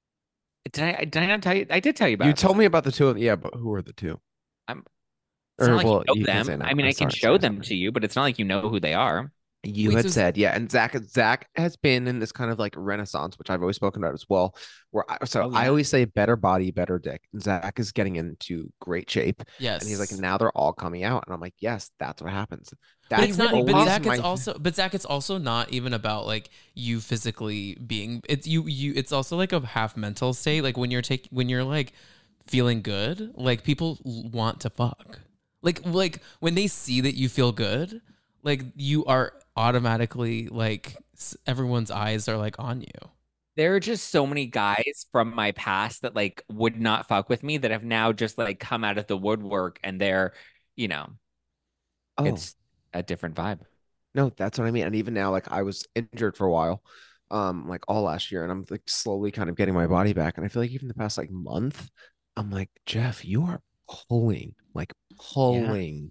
Did I, did I not tell you? I did tell you about You this. told me about the two. Yeah, but who are the two? I'm- Or, It's not like well, you know you can say them. no. I mean, I'm I can sorry, show sorry, them sorry. to you, but it's not like you know who they are. You Wait, had so- said, yeah, and Zach Zach has been in this kind of like renaissance, which I've always spoken about as well. Where I, so Oh, I yeah. always say better body, better dick. And Zach is getting into great shape, Yes. and he's like, now they're all coming out, and I'm like, yes, that's what happens. But That's it's not. always But Zach, my- it's also. But Zach, it's also not even about like you physically being. It's you. You. It's also like a half mental state. Like when you're taking. When you're like feeling good. Like people want to fuck. Like like when they see that you feel good. Like you are automatically like s- everyone's eyes are like on you. There are just so many guys from my past that like would not fuck with me that have now just like come out of the woodwork and they're, you know, oh. it's a different vibe. No, that's what I mean. And even now, like I was injured for a while, um, like all last year, and I'm like slowly kind of getting my body back. And I feel like even the past like month, I'm like, Jeff, you are pulling, like pulling.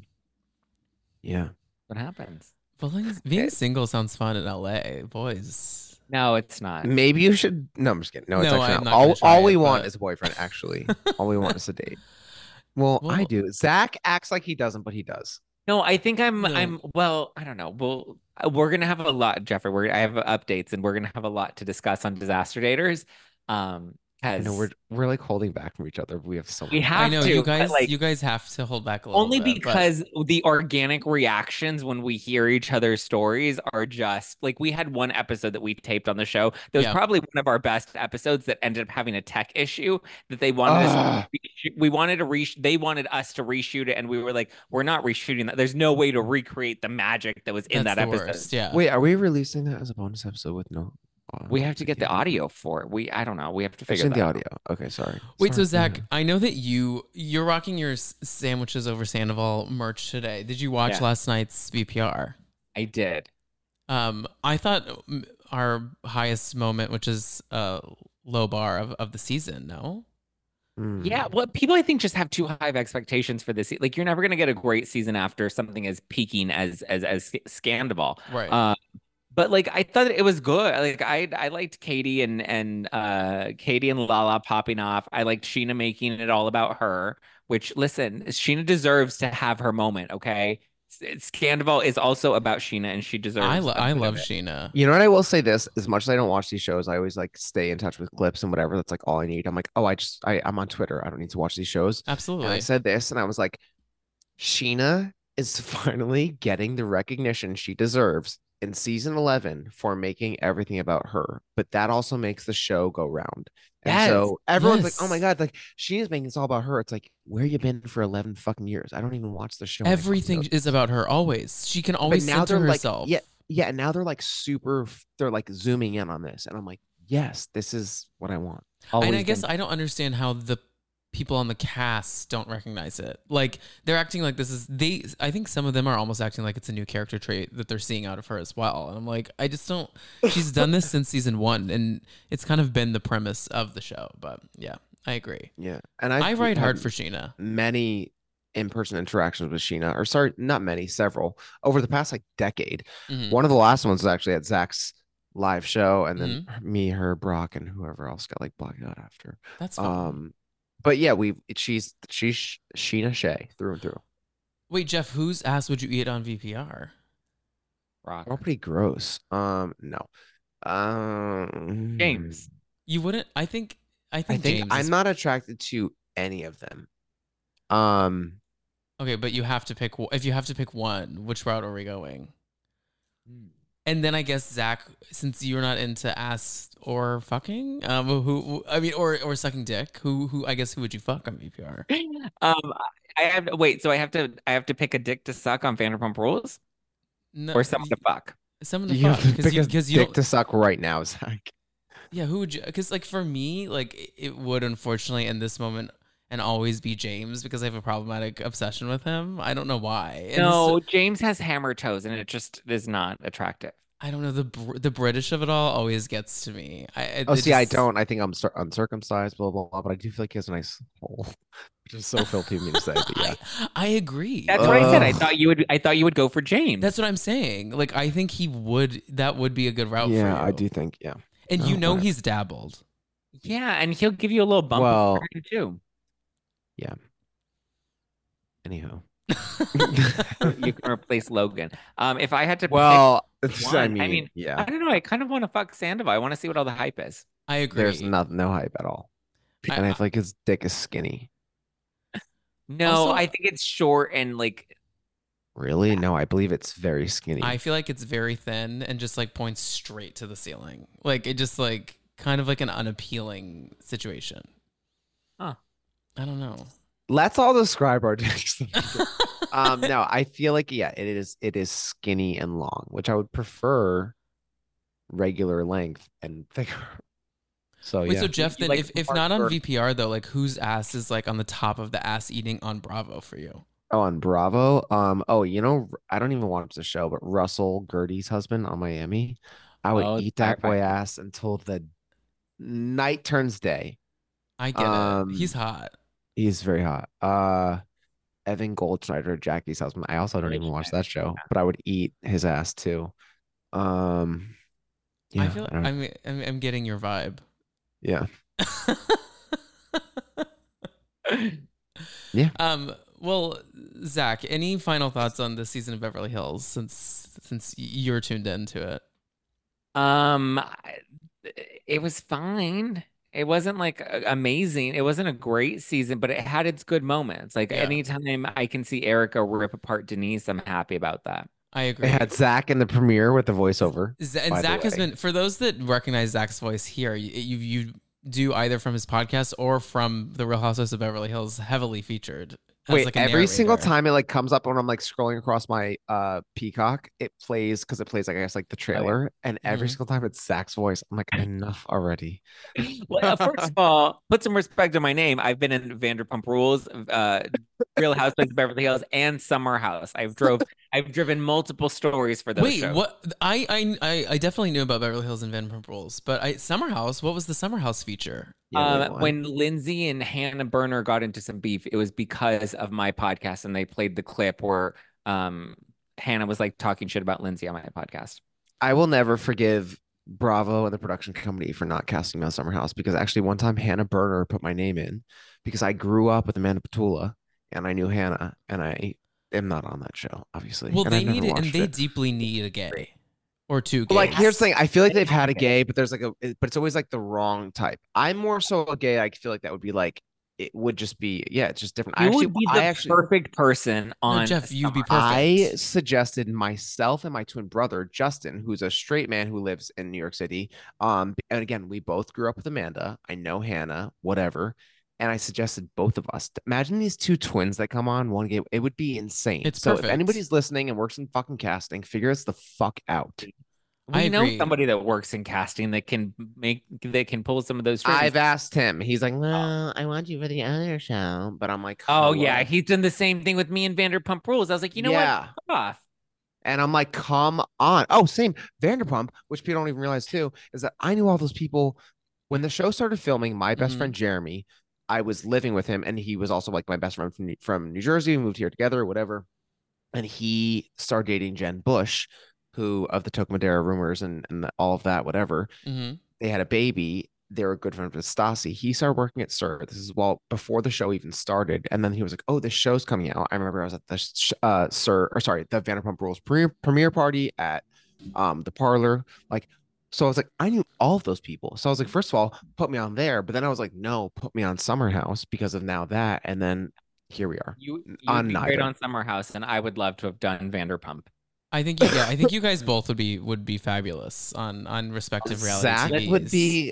Yeah. What happens? But like, being single sounds fun in L A, boys. No, it's not. Maybe you should. No, I'm just kidding. No, it's No, actually I'm not. not gonna All, try all we it, want but- is a boyfriend, actually. All we want is a date. Well, I Well- do. Zach acts like he doesn't, but he does. No, I think I'm No. I'm well, I don't know. Well, uh, we're gonna have a lot, Jeffrey. We're I have updates and we're gonna have a lot to discuss on Disaster Daters. Um, I because know we're we're like holding back from each other. We have so we much. have I know to, you but, guys. like you guys have to hold back a little only bit, but- because the organic reactions when we hear each other's stories are just like we had one episode that we taped on the show that was Yeah. probably one of our best episodes that ended up having a tech issue that they wanted us Ugh. to reshoot. We wanted to re they wanted us to reshoot it and we were like, we're not reshooting that. There's no way to recreate the magic that was in That's that the episode. worst. Yeah. Wait, are we releasing that as a bonus episode with no? uh, We have to get the video? audio for it. We I don't know. We have to It's figure in that the out. audio. Okay, sorry. Wait, so Sorry, Zach, yeah. I know that you you're rocking your s- sandwiches over Sandoval merch today. Did you watch Yeah. last night's V P R? I did. Um, I thought mm, our highest moment, which is uh low bar of, of the season. No. Mm. Yeah, well, people I think just have too high of expectations for this. Like, you're never gonna get a great season after something as peaking as as as Scandival. Right. Uh, but like, I thought it was good. Like, I I liked Katie and and uh Katie and Lala popping off. I liked Sheena making it all about her. Which, listen, Sheena deserves to have her moment. Okay, S- Scandival is also about Sheena, and she deserves. I lo- a I bit of love it. Sheena. You know what? I will say this: as much as I don't watch these shows, I always like stay in touch with clips and whatever. That's like all I need. I'm like, oh, I just I I'm on Twitter. I don't need to watch these shows. And I Absolutely. said this, and I was like, Sheena is finally getting the recognition she deserves in season eleven for making everything about her. But that also makes the show go round. And Yes. so everyone's like, oh my Yes. God, like she is making this all about her. It's like, where you been for eleven fucking years? I don't even watch the show. and I fucking know Everything this. is about her always. She can But always now center they're like, herself. yeah, yeah. And now they're like super, they're like zooming in on this. And I'm like, yes, this is what I want. Always And I guess been- I don't understand how the people on the cast don't recognize it. Like they're acting like this is they I think some of them are almost acting like it's a new character trait that they're seeing out of her as well. And I'm like, I just don't she's done this since season one and it's kind of been the premise of the show. But yeah, I agree. Yeah. And I I've ride hard had for Sheena. many in-person interactions with Sheena, or sorry, not many, several over the past like decade. Mhm. One of the last ones was actually at Zach's live show, and then Mm-hmm. me, her, Brock, and whoever else got like blocked out after. That's fun. Um, but yeah, we she's she's Sheena Shea through and through. Wait, Jeff, whose ass would you eat on V P R? Rock. All pretty gross. Um, no. Um, James. You wouldn't I think I I think, think James I'm is- not attracted to any of them. Um, Okay, but you have to pick if you have to pick one, which route are we going? And then I guess Zach, since you're not into ass or fucking, um, who, who I mean, or or sucking dick, who who I guess who would you fuck on V P R? Um, I have wait. So I have to I have to pick a dick to suck on Vanderpump Rules, No, or someone to fuck. someone to you fuck have to because pick you a because you dick don't. to suck right now, Zach. Yeah, who would you? Because like for me, like it would unfortunately in this moment and always be James because I have a problematic obsession with him. I don't know why. And this- No, James has hammer toes, and it just is not attractive. I don't know the Br- the British of it all always gets to me. I it- Oh, it see, I just- don't. I think I'm cir- uncircumcised, blah, blah, blah. But I do feel like he has a nice hole, which is so filthy of me to say. But yeah. I, I agree. That's what I said. I Ugh. thought you would. I thought you would go for James. That's what I'm saying. Like I think he would. That would be a good route. for Yeah, you. I do think, yeah. And you Oh, know right. he's dabbled. yeah, and he'll give you a little bump Well- of fame too. Anyhow. You can replace Logan. Um, if I had to, Well, pick I one, mean, I mean, yeah. I don't know. I kind of want to fuck Sandoval. I want to see what all the hype is. I agree. There's not no hype at all. I- And I feel like his dick is skinny. No, Also- I think it's short and like Really? No, I believe it's very skinny. I feel like it's very thin and just like points straight to the ceiling. Like it just like kind of like an unappealing situation. Huh. I don't know. Let's all describe our dicks. um, no, I feel like yeah, it is it is skinny and long, which I would prefer regular length and thicker. So Wait, yeah. so Jeff, You then like if, if Mark not on Burke? V P R though, like whose ass is like on the top of the ass eating on Bravo for you? Oh, on Bravo. Um, oh, you know, I don't even watch the show, but Russell Gertie's husband on Miami, I would Oh, eat that boy firefighter. ass until the night turns day. I get Um, it. He's hot. He's very hot. Uh, Evan Goldschneider, Jackie's husband. I also don't even watch that show, but I would eat his ass too. Um, yeah, I feel I don't- I'm, I'm I'm getting your vibe. yeah. Yeah. Um. Well, Zach, any final thoughts on this season of Beverly Hills since since you're tuned into it? Um, I- it was fine. It wasn't like a- amazing. It wasn't a great season, but it had its good moments. Like Yeah. anytime I can see Erica rip apart Denise, I'm happy about that. I agree. It had Zach in the premiere with the voiceover. Z- and by the Zach has way. been for those that recognize Zach's voice here. You, you you do either from his podcast or from the Real Housewives of Beverly Hills, heavily featured. as, Wait, like, a every single narrator. time it like comes up when I'm like scrolling across my uh Peacock, it plays because it plays like I guess like the trailer, and every Mhm. single time it's Zach's voice. I'm like, enough already. Well, uh, first of all, put some respect on my name. I've been in Vanderpump Rules, uh, Real Housewives of Beverly Hills, and Summer House. I've drove, I've driven multiple stories for those Wait, shows. what? I, I I I definitely knew about Beverly Hills and Vanderpump Rules, but I Summer House. What was the Summer House feature? Yeah, wait, Um, what? when Lindsay and Hannah Berner got into some beef, it was because of my podcast, and they played the clip where um Hannah was like talking shit about Lindsay on my podcast. I will never forgive Bravo and the production company for not casting me on Summer House, because actually one time Hannah Berner put my name in because I grew up with Amanda Petula and I knew Hannah, and I am not on that show, obviously. Well, and they I've never need it, and watched they it. deeply need a gay or two gays. But, like, here's the thing. I feel like They they've had a have it. gay, but there's like a, but it's always like the wrong type. I'm more so a gay. I feel like that would be like it would just be, yeah, it's just different. I You actually, would be I the actually, perfect person on Jeff, you'd be Summer perfect. I suggested myself and my twin brother Justin, who's a straight man who lives in New York City. Um, and again, we both grew up with Amanda. I know Hannah, whatever. And I suggested both of us. Imagine these two twins that come on one game. It would be insane. It's so perfect. if anybody's listening and works in fucking casting, figure us the fuck out. We I know agree. somebody that works in casting that can make that can pull some of those strings. I've asked him. He's like, well, I want you for the other show, but I'm like, Oh hello? yeah, he's done the same thing with me and Vanderpump Rules. I was like, you know Yeah. what? Fuck off. And I'm like, come on. Oh, same. Vanderpump, which people don't even realize too, is that I knew all those people when the show started filming. My best Mhm. friend Jeremy, I was living with him, and he was also like my best friend from New, from New Jersey. We moved here together, whatever. And he started dating Jen Bush, who of the Tokomadera rumors and, and all of that, whatever. Mhm. They had a baby. They were good friends with Stassi. He started working at Sir. This is well before the show even started. And then he was like, oh, this show's coming out. I remember I was at the sh- uh Sir, or sorry, the Vanderpump Rules premiere, premiere party at um the Parlor. Like, so I was like, I knew all of those people. So I was like, first of all, put me on there. But then I was like, no, put me on Summer House because of now that. And then here we are. You you On would be great neither. on Summer House, and I would love to have done Vanderpump. I think you, yeah, I think you guys both would be would be fabulous on on respective reality Zach T Vs. would be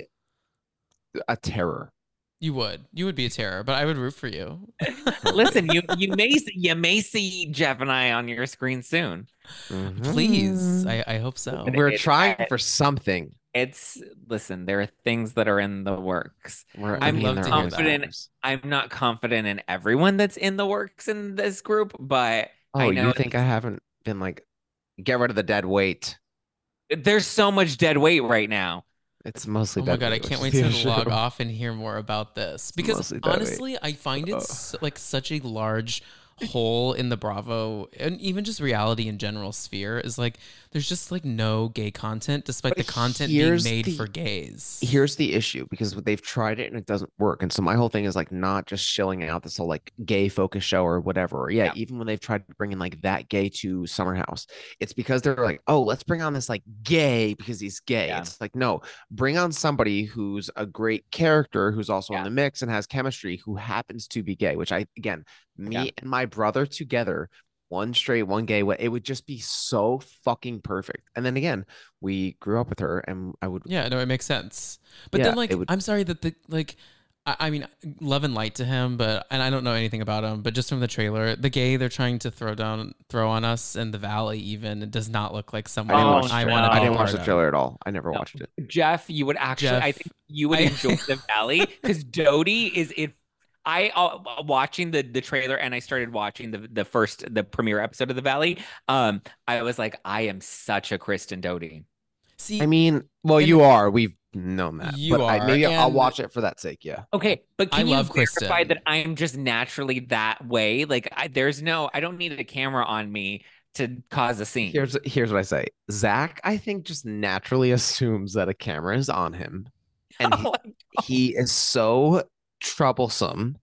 a terror. You would. You would be a terror, but I would root for you. Listen, you you may you may see Jeff and I on your screen soon. Mhm. Please. I, I hope so. We're It- trying I- for something. It's listen, there are things that are in the works. We're, I'm I mean, love there to are hear that. confident. I'm not confident in everyone that's in the works in this group, but Oh, I know you think I haven't been like, get rid of the dead weight? there's so much dead weight right now. It's mostly Oh my dead god, I weight, can't which wait is to the log issue. off and hear more about this because mostly dead weight. honestly, I find it Ugh. s like such a large hole in the Bravo and even just reality in general sphere is like there's just like no gay content despite But the content being here's made the- for gays. Here's the issue because they've tried it and it doesn't work. And so my whole thing is like not just shilling out this whole like gay focus show or whatever. Or yeah, Yeah. even when they've tried to bring in like that gay to Summer House, it's because they're like, oh, let's bring on this like gay because he's gay. Yeah. It's like, no, bring on somebody who's a great character who's also in Yeah. the mix and has chemistry who happens to be gay, which I, again, me Yeah. and my brother together, one straight, one gay, it would just be so fucking perfect. And then again, we grew up with her and I would, Yeah, no, it makes sense. But Yeah, then like it would- I'm sorry that the like I, I mean love and light to him, but and I don't know anything about him, but just from the trailer, the gay they're trying to throw down throw on us in the valley even it does not look like someone I didn't Oh, watch, I the want trailer. to I didn't watch the of. trailer at all. I never No. watched it. Jeff, you would actually, I Jeff, think you would I- enjoy the Valley because Dodie is it. I uh, watching the the trailer and I started watching the the first the premiere episode of the Valley. Um, I was like, I am such a Kristen Dodie. See, I mean, well, And- you are. We've known that. You but I, are, maybe I'll and- watch it for that sake. Yeah. Okay, but I can you love verify Kristen. that I'm just naturally that way? Like, I, there's no, I don't need a camera on me to cause a scene. Here's here's what I say. Zach, I think, just naturally assumes that a camera is on him, and he, Oh, he is so troublesome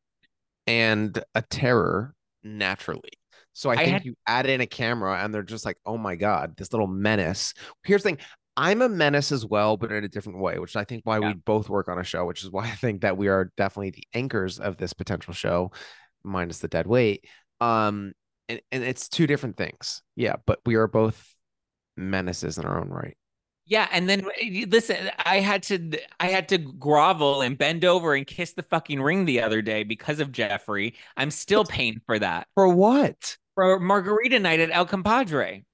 and a terror naturally. So I I think had- you add in a camera, and they're just like, oh my god, this little menace. Here's the thing. I'm a menace as well, but in a different way, which I think why Yeah. we both work on a show, which is why I think that we are definitely the anchors of this potential show, minus the dead weight. Um, and, and it's two different things. Yeah, but we are both menaces in our own right. Yeah, and then eh, listen, I had to I had to grovel and bend over and kiss the fucking ring the other day because of Jeffrey. I'm still paying for that. For what? For margarita night at El Compadre.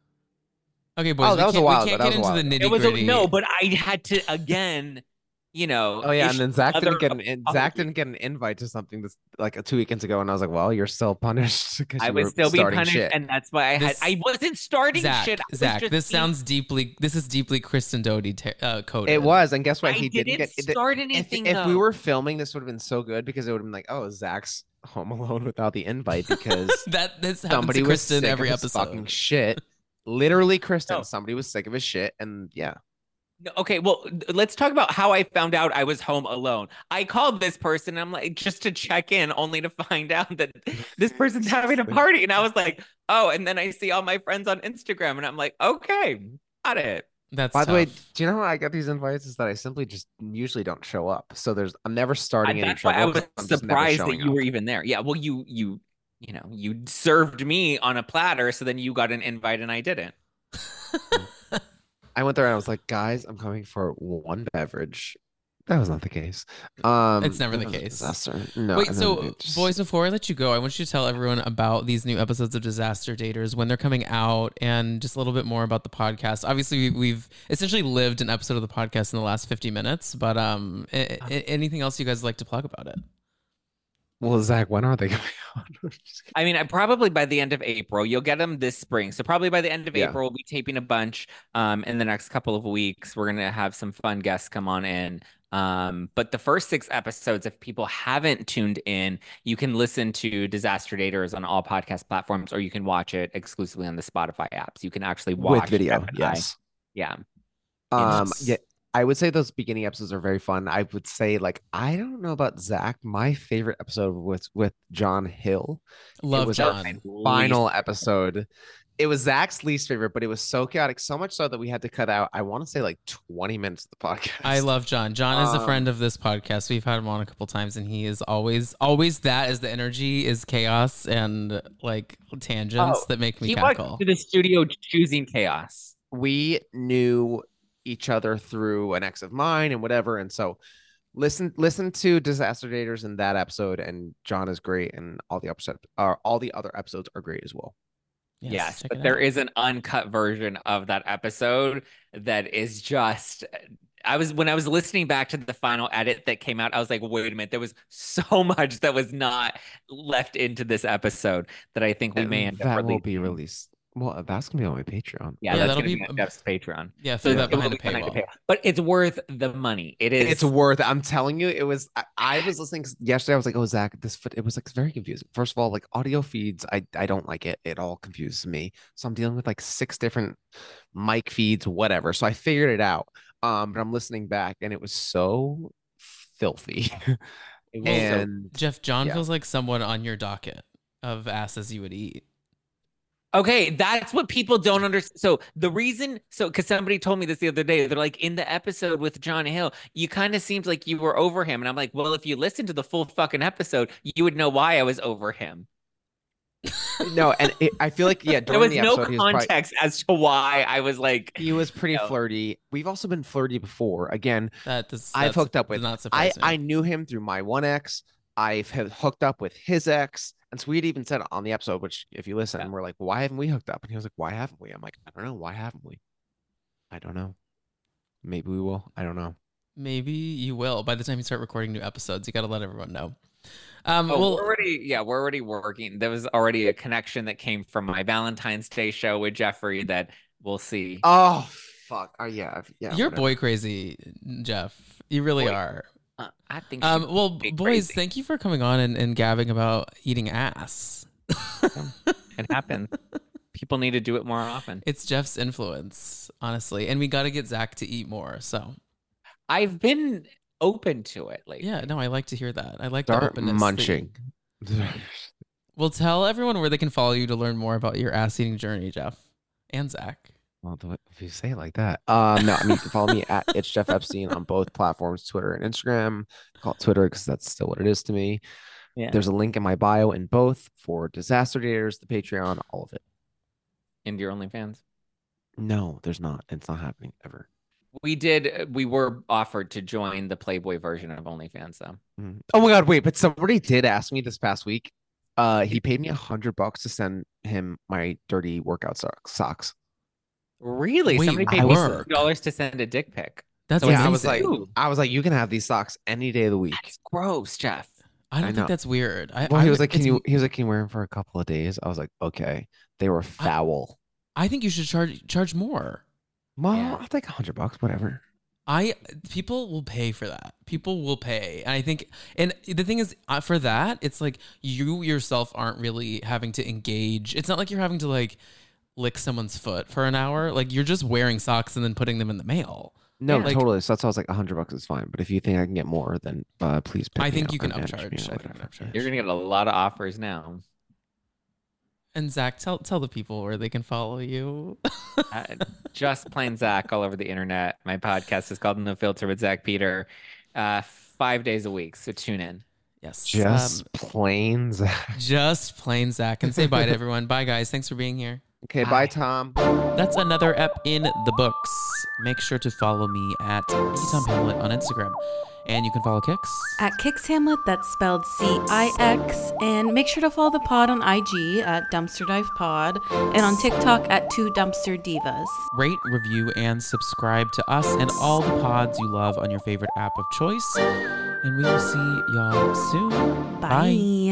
okay, boys, Oh, we that was a can't, while we ago. can't That get was a into the while It nitty was a, gritty. no, but I had to again, you know. Oh yeah, and issue then Zach didn't other get an in- Zach didn't get an invite to something this like two weekends ago, and I was like, well, you're still punished because I you was were still being starting punished, shit. and that's why I had. This- I wasn't starting Zach, shit. I was Zach, just this being- sounds deeply. This is deeply Kristen Doty te- uh, coded. It was, and guess what? I He didn't, didn't get. start If, anything. if we though. were filming, this would have been so good because it would have been like, oh, Zach's home alone without the invite because that this happens somebody to was Kristen sick every of his episode. fucking shit. Literally, Kristen. No. Somebody was sick of his shit, and yeah. No, okay, well, let's talk about how I found out I was home alone. I called this person, I'm like, just to check in, only to find out that this person's having a party. And I was like, oh, and then I see all my friends on Instagram, and I'm like, okay, got it. That's By tough. the way, do you know how I get these invites? Is that I simply just usually don't show up. So there's I'm never starting I, any that's why I trouble. was 'Cause I'm just never surprised that showing you up. were even there. Yeah, well, you you you know you served me on a platter, so then you got an invite and I didn't. I went there and I was like, guys, I'm coming for one beverage. That was not the case. Um, It's never it the was a case. disaster. No, Wait, and so then it just- boys, before I let you go, I want you to tell everyone about these new episodes of Disaster Daters, when they're coming out, and just a little bit more about the podcast. Obviously, we- we've essentially lived an episode of the podcast in the last fifty minutes, but um, a- a- anything else you guys like to plug about it? Well, Zach, when are they coming out? Just kidding. I mean, I probably by the end of April, you'll get them this spring. So probably by the end of Yeah. April, we'll be taping a bunch. Um, in the next couple of weeks, we're gonna have some fun guests come on in. Um, but the first six episodes, if people haven't tuned in, you can listen to Disaster Daters on all podcast platforms, or you can watch it exclusively on the Spotify apps. You can actually watch With video, Jeff and I. yes. Yeah. Um, It's- yeah, I would say those beginning episodes are very fun. I would say, like, I don't know about Zach. My favorite episode was with John Hill. Love it was our John. final episode. It was Zach's least favorite, but it was so chaotic, so much so that we had to cut out, I want to say, like twenty minutes of the podcast. I love John. John is a Um, friend of this podcast. We've had him on a couple times, and he is always, always that is the energy, is chaos and like tangents Oh, that make me He cackle. walked to the studio choosing chaos. We knew each other through an ex of mine and whatever, and so listen listen to Disaster Daters in that episode, and John is great, and all the episode are all the other episodes are great as well. Yes, check but it there out. is an uncut version of that episode that is just. I was when I was listening back to the final edit that came out, I was like, wait a minute, there was so much that was not left into this episode that I think we And may end that up will be releasing. released. Well, that's gonna be on my Patreon. Yeah, Yeah, that's that'll gonna be, be- on Jeff's Patreon. Yeah, So throw Yeah. that it will behind a be behind a paywall. paywall. But it's worth the money. It is. It's worth. I'm telling you, it was. I, I was listening yesterday. I was like, "Oh, Zach, this." It was like very confusing. First of all, like audio feeds, I I don't like it. It all confuses me. So I'm dealing with like six different mic feeds, whatever. So I figured it out. Um, but I'm listening back, and it was so filthy. It was so- and Jeff, John Yeah. feels like someone on your docket of asses you would eat. Okay, that's what people don't understand. So the reason, so because somebody told me this the other day, they're like, in the episode with John Hill, you kind of seemed like you were over him, and I'm like, well, if you listen to the full fucking episode, you would know why I was over him. no, and it, I feel like yeah, There during was the no episode, he was probably- context as to why I was like, he was pretty No. flirty. We've also been flirty before. Again, That does, I've that's- hooked up does with. Not I surprise me. I knew him through my one ex. I've have hooked up with his ex, and so we'd even said on the episode, which if you listen, Yeah. we're like, well, why haven't we hooked up? And he was like, why haven't we? I'm like, I don't know. Why haven't we? I don't know. Maybe we will. I don't know. Maybe you will. By the time you start recording new episodes, you got to let everyone know. Um, oh, well, we're already, yeah, we're already working. There was already a connection that came from my Valentine's Day show with Jeffrey that we'll see. Oh fuck. Oh yeah. I've- Yeah. you're whatever. boy crazy, Jeff. You really Boy. are. Uh, I think. Um, she's well, big boys, crazy. thank you for coming on and, and gabbing about eating ass. It happened. People need to do it more often. It's Jeff's influence, honestly, and we got to get Zach to eat more. So, I've been open to it lately. yeah, no, I like to hear that. I like the Start openness. that you- munching. Well, tell everyone where they can follow you to learn more about your ass eating journey, Jeff and Zach. Well, the- if you say it like that, um, no, I mean you can follow me at it's Jeff Epstein on both platforms, Twitter and Instagram. I call it Twitter because that's still what it is to me. Yeah. There's a link in my bio in both for Disaster Daters, the Patreon, all of it. Into your OnlyFans. No, there's not. It's not happening ever. We did. We were offered to join the Playboy version of OnlyFans, though. Mm. Oh my God, wait, but somebody did ask me this past week. Uh, he paid me a hundred bucks to send him my dirty workout so- socks. Really? Wait, Somebody paid I me was- sixty dollars to send a dick pic. That's So yeah, amazing. I was like, Ooh. I was like, you can have these socks any day of the week. That's gross, Jeff. I don't I think know. that's weird. I, Well, I he was would- like, can it's- you? He was like, can you wear them for a couple of days? I was like, okay. They were foul. I think you should charge charge more. Well, Yeah. I'll take a hundred bucks, whatever. I people will pay for that. People will pay, and I think, and the thing is, uh, for that, it's like you yourself aren't really having to engage. It's not like you're having to like lick someone's foot for an hour. Like you're just wearing socks and then putting them in the mail. No, Yeah. Like- totally. So that's why I was like, a hundred bucks is fine. But if you think I can get more, then uh, please. Pick I me think up you can or manage me upcharge. or I think you can whatever. upcharge. You're gonna get a lot of offers now. And Zach, tell tell the people where they can follow you. uh, just plain Zach all over the internet. My podcast is called No Filter with Zach Peter, uh, five days a week. So tune in. Yes. Just um, plain Zach. just plain Zach. And say bye to everyone. Bye, guys. Thanks for being here. Okay, bye, Bye. Tom. That's another ep in the books. Make sure to follow me at B Tom Hamlet on Instagram. And you can follow Kix. At Kix Hamlet, that's spelled C I X. And make sure to follow the pod on I G at Dumpster Dive Pod and on TikTok at Two Dumpster Divas. Rate, review, and subscribe to us and all the pods you love on your favorite app of choice. And we will see y'all soon. Bye.